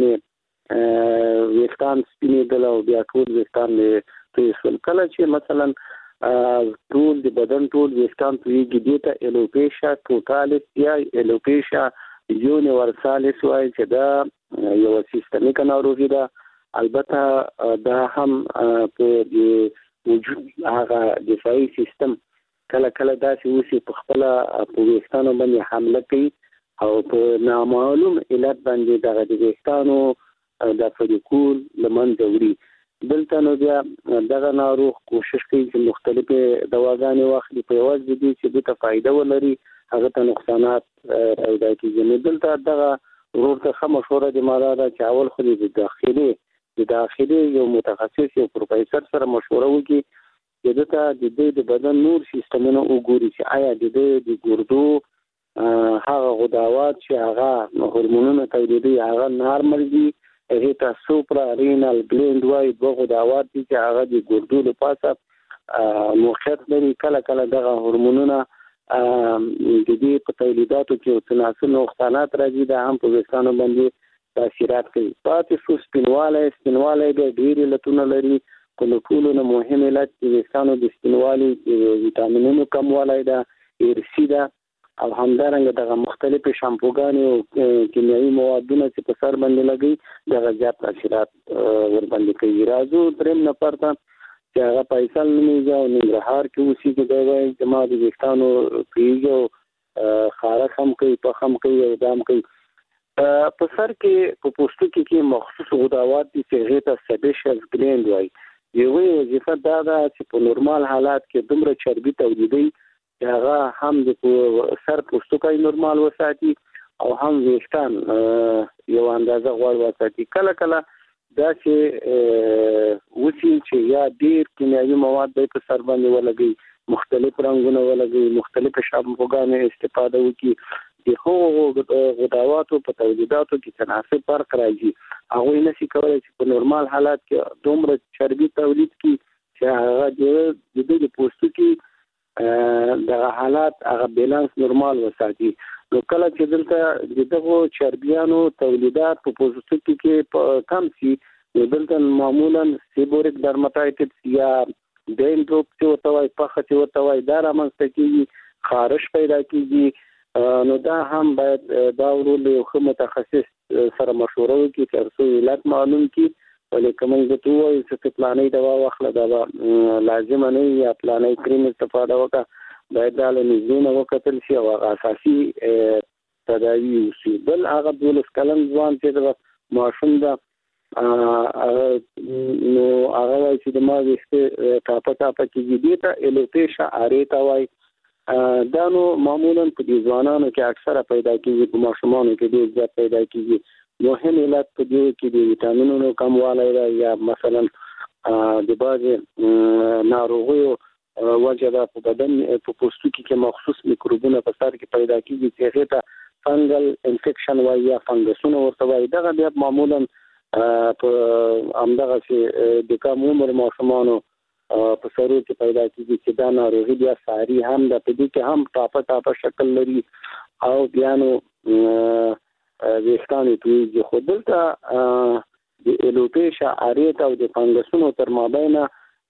مې ویښتان سپینېدل او بیا ټول ویښتان مې توی شول. کله چې مثلا ټول د بدن ټول ویښتان تویېږي دې ته الوپیشیا ټوټالس یا الوپیشیا یونیورسالس وایي چې دا یوه سیستمیکه ناروغي ده. البته دا هم په وجود هغه دفاعي سیستم کله کله داسې اوسي په خپله په ویښتانو باندې حمله کوي او په نامعلوم علت باندې دغه د ویښتانو د فولیکول له منځه وړي. دلته نو بیا دغه ناروغ کوشش کوي چې مختلفې دواګانې واخلي په یوازې د دې چې دې ته فایده ولري هغه ته نقصانات پیدا کېږي. نو دلته دغه ورور ته ښه مشوره د ما دا ده چې اول خو د داخلي د داخلي یو متخصص یو پروفیسر سره مشوره وکړي چې ده ته د دې د بدن نور سیستمونه وګوري چې آیا د دې د ګردو هغه غداوات چې هغه هورمونونه تولیدوي هغه نارمل دي، هغې ته سوپرا رینال ګلینډ وایي دوه غداوات دي چې هغه د ګردو له پاسه موقعیت لري. کله کله دغه هورمونونه د دې په تولیداتو کې تناسب نقصانات راځي، دا هم په ویښتانو باندې تاثیرات کوي. پاتې شو سپینوالی. سپینوالی بیا ډېر علتونه لري، خو له ټولو نه مهم علت د ویښتانو د سپینوالي ویټامینونو کموالی ده، ارسي ده او همدارنګه دغه مختلفې شامپوګانې او کیمیاوي موادونه چې په سر باندې لګوي دغه زیات تاثیرات ورباندې کوي. راځو درېیم نفر ته چې هغه فیصل نومېږي او ننګرهار کې اوسېږي. دی وایي زما د ویښتانو تویېږي او خارښ هم کوي، پخ هم کوي او دا هم کوي. په سر کې په پوستکي کې مخصوص غداوات دي چې هغې ته سبیشس ګلینډ وایي. د هغوی وظیفه دا ده چې په نورمال حالات کې دومره چربي تولیدوي چې هغه هم د سر پوستکی نورمال وساتي او هم ویښتان یو اندازه غوړ وساتي. کله کله دا چې وسی چې یا ډیر کیمیاوي مواد په سر باندې ولګي، مختلف رنگونه ولګي، مختلف شامپوګانې استفاده وکړي، د هغو غذاواتو په تولیداتو کې تناسب فرق راځي. هغه نشي کولای چې په نورمال حالات کې دومره چربي تولید کړي چې هغه د دې پوستکي د حالات هغه بیلانس نورمال وساتي. نو کله چې دلته دغه چربیانو تولیدات په پوستکي کې کم شي، نو دلته معمولا سیبوریک درماتایټس یا ډینډروپ چې ورته وایي، پخه چې ورته وایي، دا رامنځته کېږي، خارش پیدا کېږي. نو دا هم باید دا ورول یو ښه متخصص سره مشوره وکړي تر څو علت معلوم کړي. ولې که موږ ورته ووایو چې پلانۍ دوا واخله، دا به لازمه نه وي، یا پلانۍ کریم استفاده وکړه، باید دا له نږدې نه وکتل شي او هغه اساسي تداوي وشي. بل هغه دولس کلن ځوان چې د ماشوم ده، نو هغه وایي چې د ما ویښته ټاپه ټاپه کېږي، دې ته الوپیشا اریتا وایي. دا نو معمولا په دې ځوانانو کې اکثره پیدا کېږي، په ماشومانو کې ډېر زیات پیدا کېږي. مهم علت په دې کې د ویټامینونو کموالی ده، یا مثلا د بعضې ناروغیو وجه ده په بدن په پوستکي کې مخصوص میکروبونه په سر کې پیدا کېږي چې هغې ته فنګل انفیکشن وایي یا فنګسونه ورته وایي. دغه بیا معمولا په همدغسې د کم عمر ماشومانو په سرو کې پیدا کېږي چې دا ناروغي بیا ساري هم ده، په دې کې هم ټاپه ټاپه شکل لري او بیا نو ویښتان یې تویېږي. خو دلته د الوپیشا اریتا او د فنګسونو تر مابینه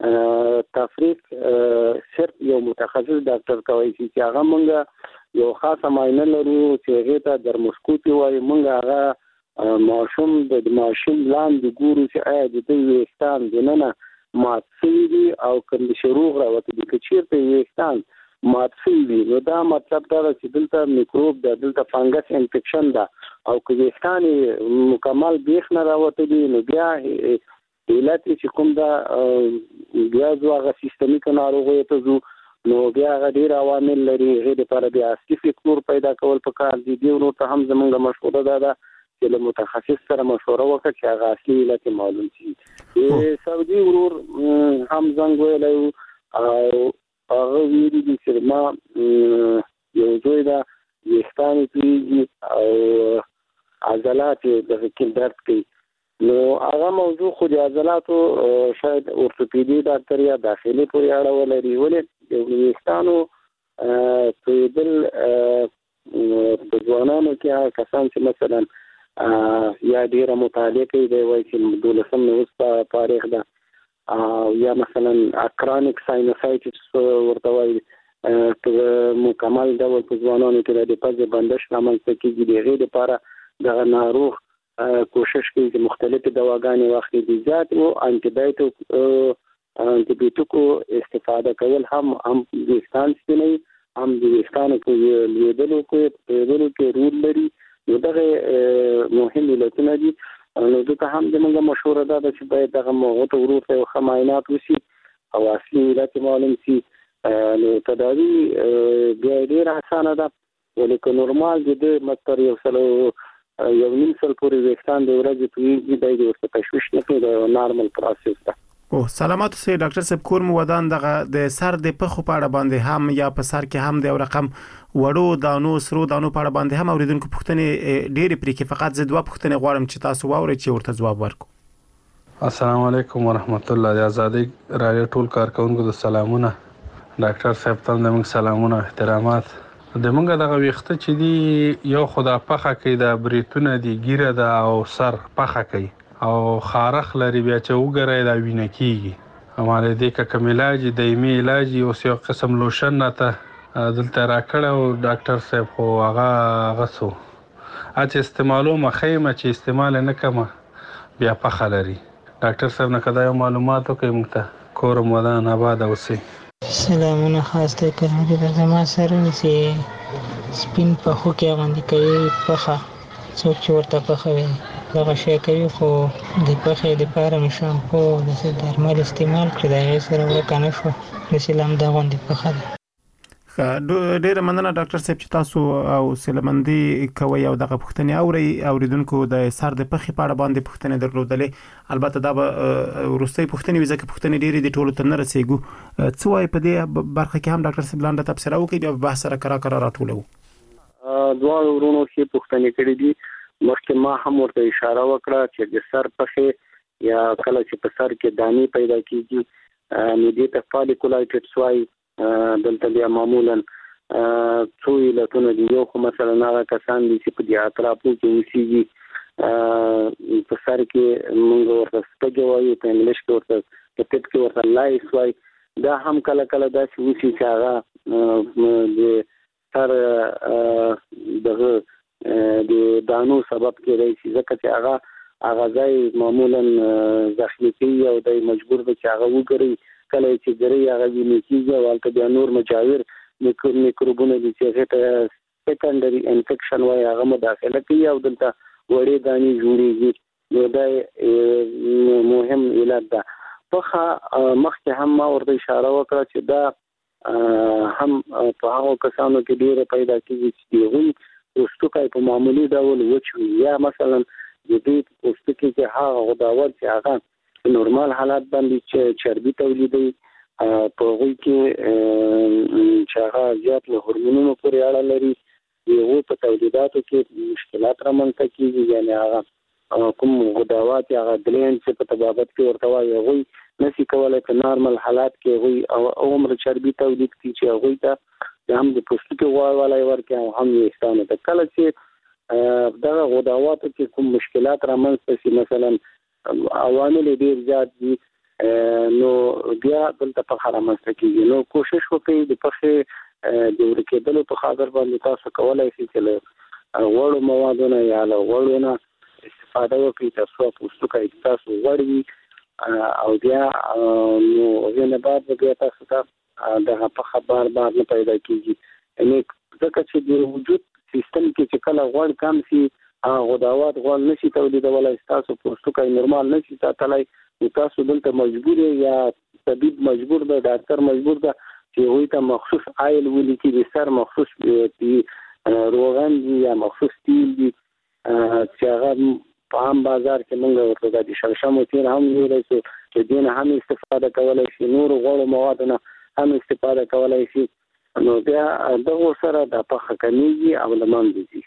تفریق صرف یو متخصص ډاکټر کوي چې هغه مونږ یو خاصه معاینه لرو چې هغې ته درموسکوپي وایي. مونږ هغه ماشوم د ماشین لاندې ګورو چې آیا د دوی ویښتان دننه مات شوي دي او کوم د شروغ راوتلي. که چېرته ویښتان مات شوي وي، نو دا مطلب دا ده چې دلته میکروب ده، دلته فنګس انفیکشن ده. او که ویښتان یې مکمل بیخ نه راوتلي، نو بیا علت چې کوم دا بیا زو هغه سیستمیکو ناروغیو ته ځو، نو بیا هغه ډېر عوامل لري. هغې دپاره بیا اصلي فکتور پیدا کول پکار دي. دې ورور ته هم زموږ مشوره دا ده چې له متخصص سره مشوره وکړه چې هغه اصلي علت معلوم شي. د سعودي ورور هم زنګ ویلی و او هغه ویلي دي چې ما یو زوی ده، ویښتان یې تویېږي او عضلات یې دغه کې درد کوي. نو هغه موضوع خو د عضلاتو شاید اورتوپیدي ډاکټر یا داخلي پورې اړه ولري. ولې د ویښتانو تویېدل په ځوانانو کې هغه کسان چې مثلا یا ډېره مطالعه کوي، دی وایي چې دولسم نوست فارغ ده، یا مثلا اکرانیک ساینوسایټس ورته وایي، په مکمل ډول په ځوانانو کې د پزې بندش رامنځته کېږي. د هغې دپاره دغه ناروغ کوشش کوي چې مختلفې دواګانې واخلي. د زیات او انټي بیوټیکو استفاده کول هم هم ویښتان سپینوي، هم د ویښتانو په لویدلو کې رول لري. نو دغه مهم علتونه دي. نو دلته هم زموږ مشوره دا ده چې باید دغه هغو ته ورور ته یو ښه معاینات وشي او اصلي علت معلوم شي. نو تداوي بیا ډېره اسانه ده، ولې که نورمال د ده مقدار یو سل یو نیم سل پورې ویښتان د ورځې تویېږي، دی د ورته تشویش نه کوي، دا یو نارمل پروسس ده. او سلامات اوسئ ډاکټر صاحب. کور مو ودان دغه د سر د پخو په اړه باندې هم یا په سر کې هم د یو رقم وړو دانو سرو دانو په اړه باندې هم اوریدونکو پوښتنې ډېرې پرې کې، فقط زه دوه پوښتنې غواړم چې تاسو واورئ چې ورته ځواب ورکړو. السلام علیکم ورحمت الله. د ازادۍ راډیو ټول کارکونکو د سلامونه، ډاکټر صاحب ته زموږ سلامونه احترامات. د موږ دغه ویښته چې دي یو خو دا پخه کوي، د بریتونه دي، ګیره ده او سر پخه کوي او خارخ لري، بیا چې وګرئ دا وینه کېږي. هماله دې که کوم علاج دایمي علاج اوس یو قسم لوشن راته دلته راکړی و ډاکټر صاحب، خو هغه هغه څو چې استعمالوم ښیم چې استعمال نه کومه بیا پخه لري. ډاکټر صاحب نه که دا یو معلومات وکړئ موږ ته. کور مو ودان آباد اوسئ. سلامونه. خاص ته کړم چې زما سره چې سپین پخو کې باندې کوي پخه، څوک چې ورته پخه وي دغه شی کوي، خو د پخې دپاره مې شامپو داسې درمل استعمال کړي، د هغې سره ورکه نه شوه، داسې له همدا غوندې پخه ده. ډېر مننه ډاکټر صاحب چې تاسو او سلمندي کوي او دغه پوښتنې اوري اوریدونکو د سر د پخې په اړه باندې پوښتنې درلودلې البته دا به ورستۍ پوښتنې وي ځکه پوښتنې ډېرې د ټولو ته نه رسیږو څه وایي په دې برخه کې هم ډاکټر صاحب لاندې تبصره وکړي بیا بحث سره کرا کرا راټولو دوه ورونو کې پوښتنې کړې دي مخکې ما هم ورته اشاره وکړه چې د سر پخې یا کله چې په سر کې دانی پیدا کیږي نو دې ته فالیکولایټس وایي دلته بیا معمولا څو علتونه دي یو خو مثلا هغه کسان دي چې په دې اطرافو کې اوسېږي په سر کې موږ ورته سپږې وایو په انګلیش کې ورته په پټ کې ورته لایس وایي دا هم کله کله داسې وشي چې هغه د سر دغه د دانو سبب کېدای شي ځکه چې هغه هغه ځای معمولا زخمي کوي او د مجبور دی چې هغه وګري کله چې ګري هغه ویني کیږي او البته بیا نور مجاور میکروبونه دي چې هغه سیکنډري انفیکشن وایي هغه مداخله کوي او دلته وړې دانې جوړېږي نو دا مهم علت ده پخه مخکې هم ما ورته اشاره وکړه چې دا هم په هغو کسانو کې ډېره پیدا کېږي چې د هغوی پوستکی په معمولي ډول وچ وي یا مثلا د دې پوستکي کې هغه غداوت چې هغه نورمال حالات باندې چې چربي تولیدوي په هغوی کې چې هغه زیات له هورمونونو پورې اړه لري د هغو په تولیداتو کې مشکلات رامنځته کېږي یعنې هغه کوم غداوات یا هغه ګلینډ چې په طبابت کې ورته وایي هغوی نشي کولی په نارمل حالات کې هغوی عمر چربي تولید کړي چې هغوی ته هم د پوستکي غوړوالی ورکړي او هم ویښتانو ته کله چې دغه غداواتو کې کوم مشکلات رامنځته شي مثلا عوامل ډېر زیات دي نو بیا دلته پخه رامنځته کېږي نو کوشش وکړئ د پخې د ورکېدلو په خاطر باندې تاسو کولی شئ چې له غوړو موادو نه یا له غوړو نه استفاده وکړئ تر څو پوستکی تاسو غوړ وي او بیا نو هغې نه بعد بیا تاسو ته دغه پخه بار بار نه پیدا کېږي یعنې ځکه چې د وجود سیستم کې چې کله غوړ کم شي غداوات غوړ نشي تولیدولی ستاسو پوستکی نورمال نشي ساتلی نو تاسو دلته مجبور یا طبیب مجبور ده ډاکټر مجبور ده چې هغوی ته مخصوص آیل ولیکي د سر مخصوص روغن دي یا مخصوص تیل دي چې هغه په عام بازار کې موږ ورته د شړشمو تیل هم ویلی شو چې دې نه هم استفاده کولی شي نورو غوړو موادو نه هم استفاده کولی شي نو بیا دغو سره دا پخه کمیږي او له منځه ځي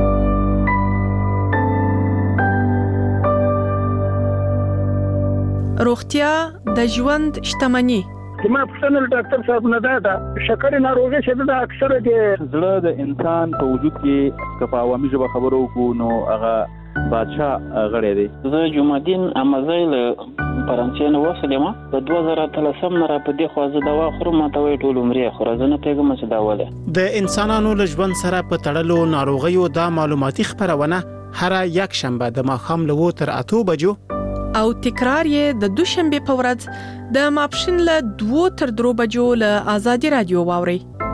روغتیا د ژوند شتمني زما پوښتنه ډاکټر صاحب نه ده د شکرې ناروغۍ چې ده اکثره د زړه د انسان په وجود کې که په عوامي ژبه خبرو وکړو نو هغه بادشاه غړی دی زه جمعدین امزی له فرانسې نه وسلم په دوه زره اتلسم نه را په دې خوا زه دوا خورم ماته وایي ټول عمر یې خوره زه نه پوهېږم چې دا ولې د انسانانو له ژوند سره په تړلو ناروغیو دا معلوماتي خپرونه هره یک شنبه د ماښام له اووه تر اتو بجو او تکرار یې د دوشنبه په ورځ د ماپښین له دوه تر درو بجو له آزادي رادیو واوري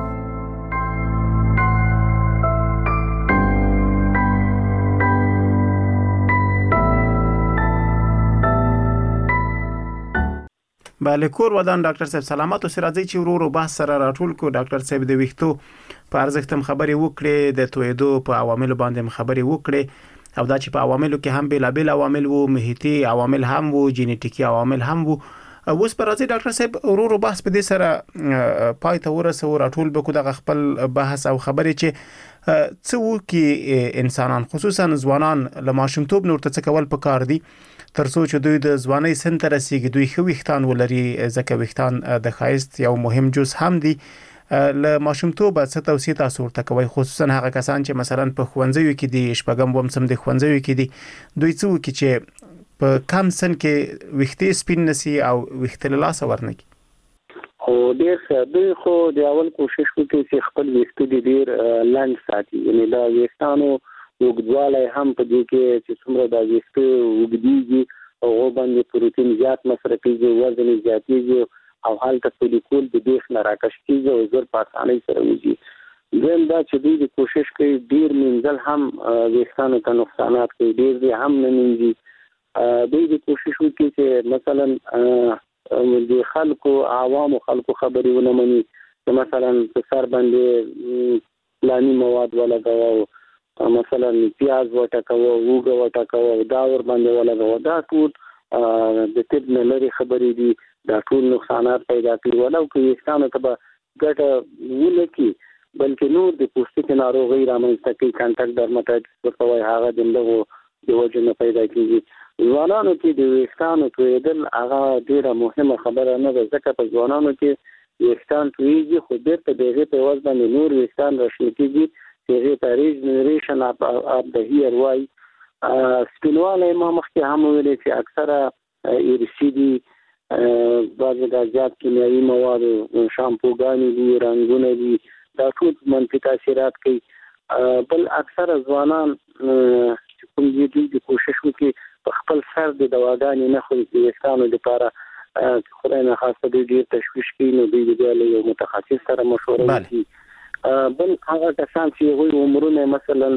bale کور ودان ډاکټر صاحب سلامات او سراځي چې ورورو بحث سره راټول کو ډاکټر صاحب د ویښتو په ارزښت هم خبرې وکړي د تویدو په عواملو باندې خبرې وکړي او دا چې په عواملو کې هم بیلابیل عوامل وو محیطي عوامل هم وو جینیټیکي عوامل هم وو اوس پر راځي ډاکټر صاحب ورورو بحث په دې سره پای ته ورسو راټول بکو د خپل بحث او خبرې چې څو کې انسانان خصوصا ځوانان له ماشومتوب نور ته کول پکار دي ترڅو چې دوی د ځوانۍ سن ته رسیږي دوی خو ویښتان ولري ځکه ویښتان د ښایست یو مهم جز هم دي له ماشومتوب څخه توصیه تاسو ورته کوي خصوصا هغه کسان چې مثلا په ښوونځیو کې دي شپږم وم سم د ښوونځیو کې دي دوی څو کې چې په کم سن کې ویښتې سپین نسی او ویښتې له لاسه ورنکي خو ډېر ښه دوی خو د اول کوشش وکړي چې خپل ویښته دې ډېر لنډ ساتي یعنې دا ویښتانو اوږدوالی هم په دې کې چې څومره دا ویښته اوږدېږي هغو باندې پروتین زیات مصرفېږي وزن یې زیاتېږي او هلته فولیکول د بیخ نه راکش کېږي او زر په اسانۍ سره وځي دویم دا چې دوی د کوشش کوي ډېر مینځل هم ویښتانو ته نقصانات کوي ډېر دې هم نه مینځي دوی د کوشش وکړي چې مثلا د خلکو عوامو خلکو خبرې ونه مني مثلا په سر باندې پلاني مواد ولګاو مثلا پیاز وټکاو وګ وټکاو دا ور باندې ولګاو دا ټول د طب نه لري خبرې دي دا ټول نقصانات پیدا کوي ولو کې ویښتانو ته به ګټه ونه کی بلکې نور د پوستکي ناروغي رامنځته کوي کانټاکټ ډرماټایټس ورته وایي هغه د دغو د وجې نه پیدا کېږي ځوانانو کې د ویښتانو تویېدل هغه ډېره مهمه خبره نه ده ځکه په ځوانانو کې ویښتان تویېږي خو بېرته د هغې په عوض باندې نور ویښتان راشنه کېږي چې هغې ته ریجنریشن اف د هیر وایي سپینوالی ما مخکې هم ویلې چې اکثره ایرسي دي بعضې دا زیات کیمیاوي مواد شامپوګانې دي رنګونه دي دا ټول منفي تاثیرات کوي بل اکثره ځوانان چې کوم دي دوی د کوشش وکړي په خپل سر د دواګانې نه خوري د ویښتانو دپاره خدای نه خواسته دوی ډېر تشویش کوي نو دوی بیا له یو متخصص سره مشوره وکړي بل هغه کسان چې هغوی عمرونه مثلا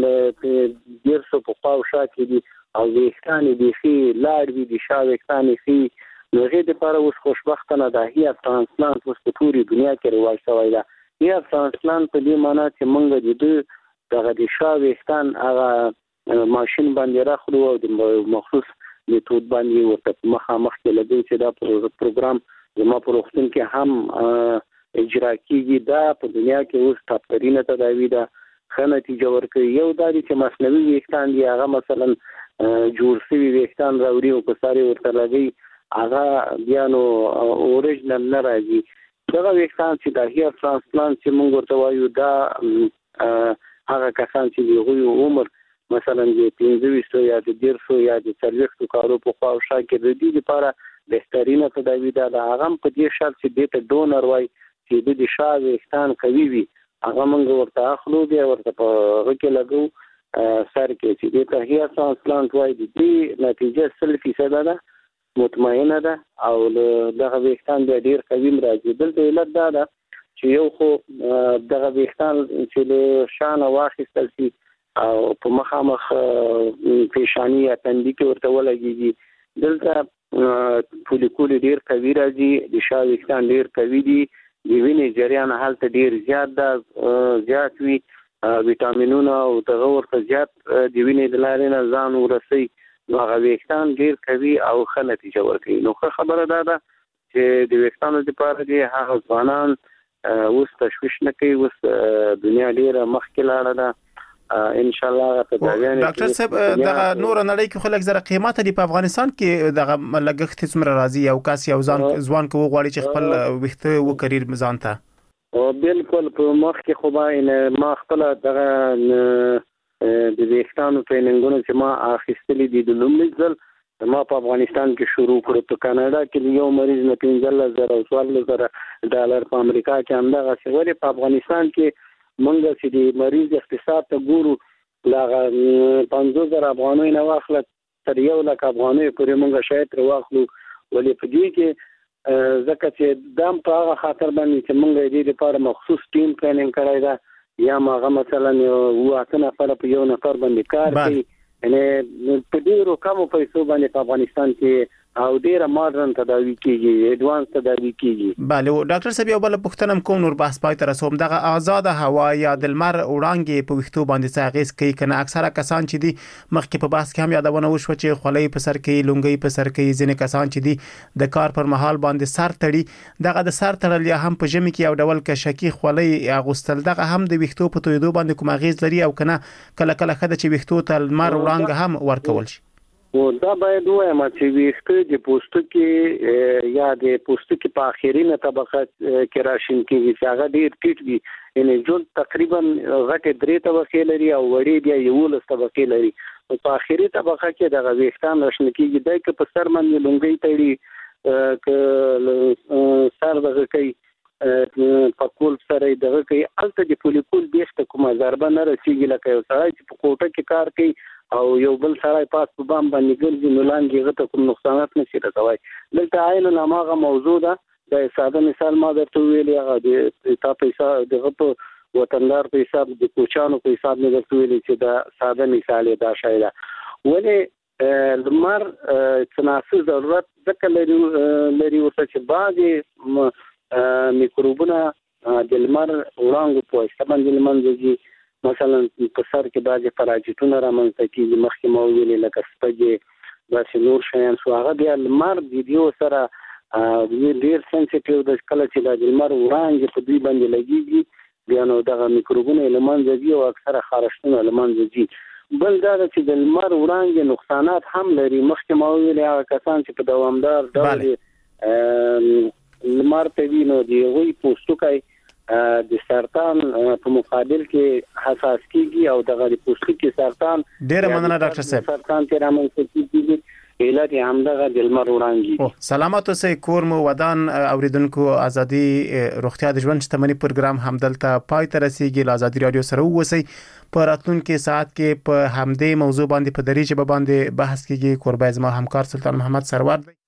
ډېر څه په خوا او شا کې دي او ویښتان یې بیخي لاړ وي د شا ویښتان یې ښي نو هغې دپاره اوس خوشبختانه دا هیر ترانسپلانت اوس په ټولې دنیا کې رواج شوی ده هیر ترانسپلانت په دې معنا چې موږ د دوی دغه د شا ویښتان هغه ماشین باندې راخلو او د مخصوص میتود باندې ورته مخامخ کې لګوي چې دا پروګرام زما په روغتون کې هم اجرا کیږي دا په دنیا کې اوس ټاپترینه تداوی ده ښه نتیجه ورکوي یو دا دی چې مصنوعي ویښتان دي هغه مثلا جوړ شوي ویښتان راوړي او په سر یې ورته لګوي هغه بیا نو اوریجنل نه راځي دغه ویښتان چې د هیر ترانسپلانت چې موږ ورته وایو دا هغه کسان چې د هغوی عمر مثلا د پنځه ویشتو یا د دېرشو یا د څلوېښتو کالو په خوا او شا کې د دې لپاره بهترینه تداوي ده د هغه هم په دې شرط چې دې ته ډونر وایي چې د د شا ویښتان قوي وي هغه موږ ورته اخلو بیا ورته په هغه کې لګو سر کې چې دې ته هیر ترانسپلانت وایي د دې نتیجه سل فیصده ده مطمئنه ده او دغه ویښتان بیا ډېر قوي هم راځي دلته علت دا ده چې یو خو دغه ویښتان چې له شا نه واخیستل شي او په مخامخ پیشانی یا تندي کې ورته ولګېږي دلته فولیکول ډېر قوي راځي د شا ویښتان ډېر قوي دي د وینې جریان هلته ډېر زیات ده زیات وي ویټامینونه او دغه ورته زیات د وینې د لارې نه ځان ورسوي نو هغه ویښتان ډېر قوي او ښه نتیجه ورکوي نو ښه خبره دا ده چې د ویښتانو دپاره دې هغه ځوانان اوس تشویش نه کوي اوس دنیا ډېره مخکې لاړه ده ان شاء الله ډاکټر صاحب دغه نور نړۍ کې خلک زره قیمته دی په افغانستان کې دغه لګښت څومره راځي او کاس یو ځان ځوان کو غواړي چې خپل وخت وکړي مزان ته او بالکل په مخ کې خو باندې ما خپل دغه د ویښتانو ټریننګونه چې ما اخیستلې دي د لومړي ځل ما په افغانستان کې شروع کړو په کاناډا کې یو مریض نه پنځه زره او څوارلس زره ډالر په امریکا کې هم دغه څه په افغانستان کې منګه چې د مریض اقتصاد ته ګورو لاغه پنځه زره افغانۍ نه واخله تر یو لک افغانۍ پورې منګه شاید تر واخلو ولې په دې کې ځکه چې دام په هغه خاطر باندې چې منګه دې لپاره مخصوص ټیم ټریننګ کړی دا یا ماغه مثلا یو اته نفر په یو نفر باندې کار کوي یعنی په ډیرو کمو پیسو باندې په افغانستان کې او ډیره ماډرن تداوی کیږي اډوانس تداوی کیږي bale ډاکټر صاحب یو بل پوښتنه کوم نور بحث پای تر رسوم دغه آزاد هوا یا د لمر وړانګې په وختو باندې څاغیس کوي کنه اکثره کسان چې دي مخکې په بحث کې هم یادونه وشو چې خولۍ په سر کې لونګي په سر کې ځینې کسان چې دي د کار پر مهال باندې سر تړي دغه د سر تړل یا هم په ژمي کې یو ډول کشکی خولۍ اغوستل دغه هم د وختو په تویدو باندې کوم اغیز لري او کنه کله کله خدای چې وختو ته لمر وړانګ هم ورکول شي او دا باید وایم چې ویښته د پوستکي یا د پوستکي په اخرینه طبقه کې راشین کېږي چې هغه ډېر ټیټ وي یعنی جون تقریبا غټه درې طبقې لري او وړې بیا یولس طبقې لري په اخري طبقه کې د ویښتان راشین کېږي دای که په سر باندې لونګي تړي ک سر دغه کوي په کول سره دغه کوي الته د فولیکول بیخته کومه ضربه نه رسیږي لکه یو سړی چې په کوټه کې کار کوي او یو بل سړی پاس په بام باندې ګرځي نو لاندې هغه ته کوم نقصانات نشي رسوي دلته عین هغه موضوع ده د ساده مثال ما درته ویلې هغه د تا پیسې دغه په وطندار په حساب د کوچانو په حساب نه درته ویلې چې دا ساده مثال دا شای ده ولې لمر تناسب ضرورت ځکه لري لري ورته چې بعضي میکروبونه د لمر وړانګو په واسطه باندې لمنځي مثلا په سر کې بعضې فراجیتونه رامنځته کېږي مخکې ما ویلې لکه سپږې داسې نور شیان شو هغه بیا لمر د دې سره ډېر سنسټیو ده کله چې د لمر وړانګې په دوی باندې لګېږي بیا نو دغه میکروبونه یې له منځه ځي او اکثره خارښتونه له منځه ځي بل دا ده چې د لمر وړانګې نقصانات هم لري مخکې ما ویلې هغه کسان چې په دوامدار ډول لمر ته وي نو د هغوی پوستکی د سرطان په مقابل کې حساس کیږي او دغه د پوستکي سرطان ډیره مننه ډاکټر صاحب سرطان کې رامنځته کیږي علت یې همدغه د لمر وړانګې سلامات اوسئ کور مو ودان اوریدونکو ازادي روغتیا د ژوند شتمنۍ پروګرام همدلته پای ته رسیدي له ازادي رادیو سره اوسئ په راتلونکي ساعت کې په همدې موضوع باندې په دری ژبه باندې بحث کیږي. کوربای زما همکار سلطان محمد سرور دی.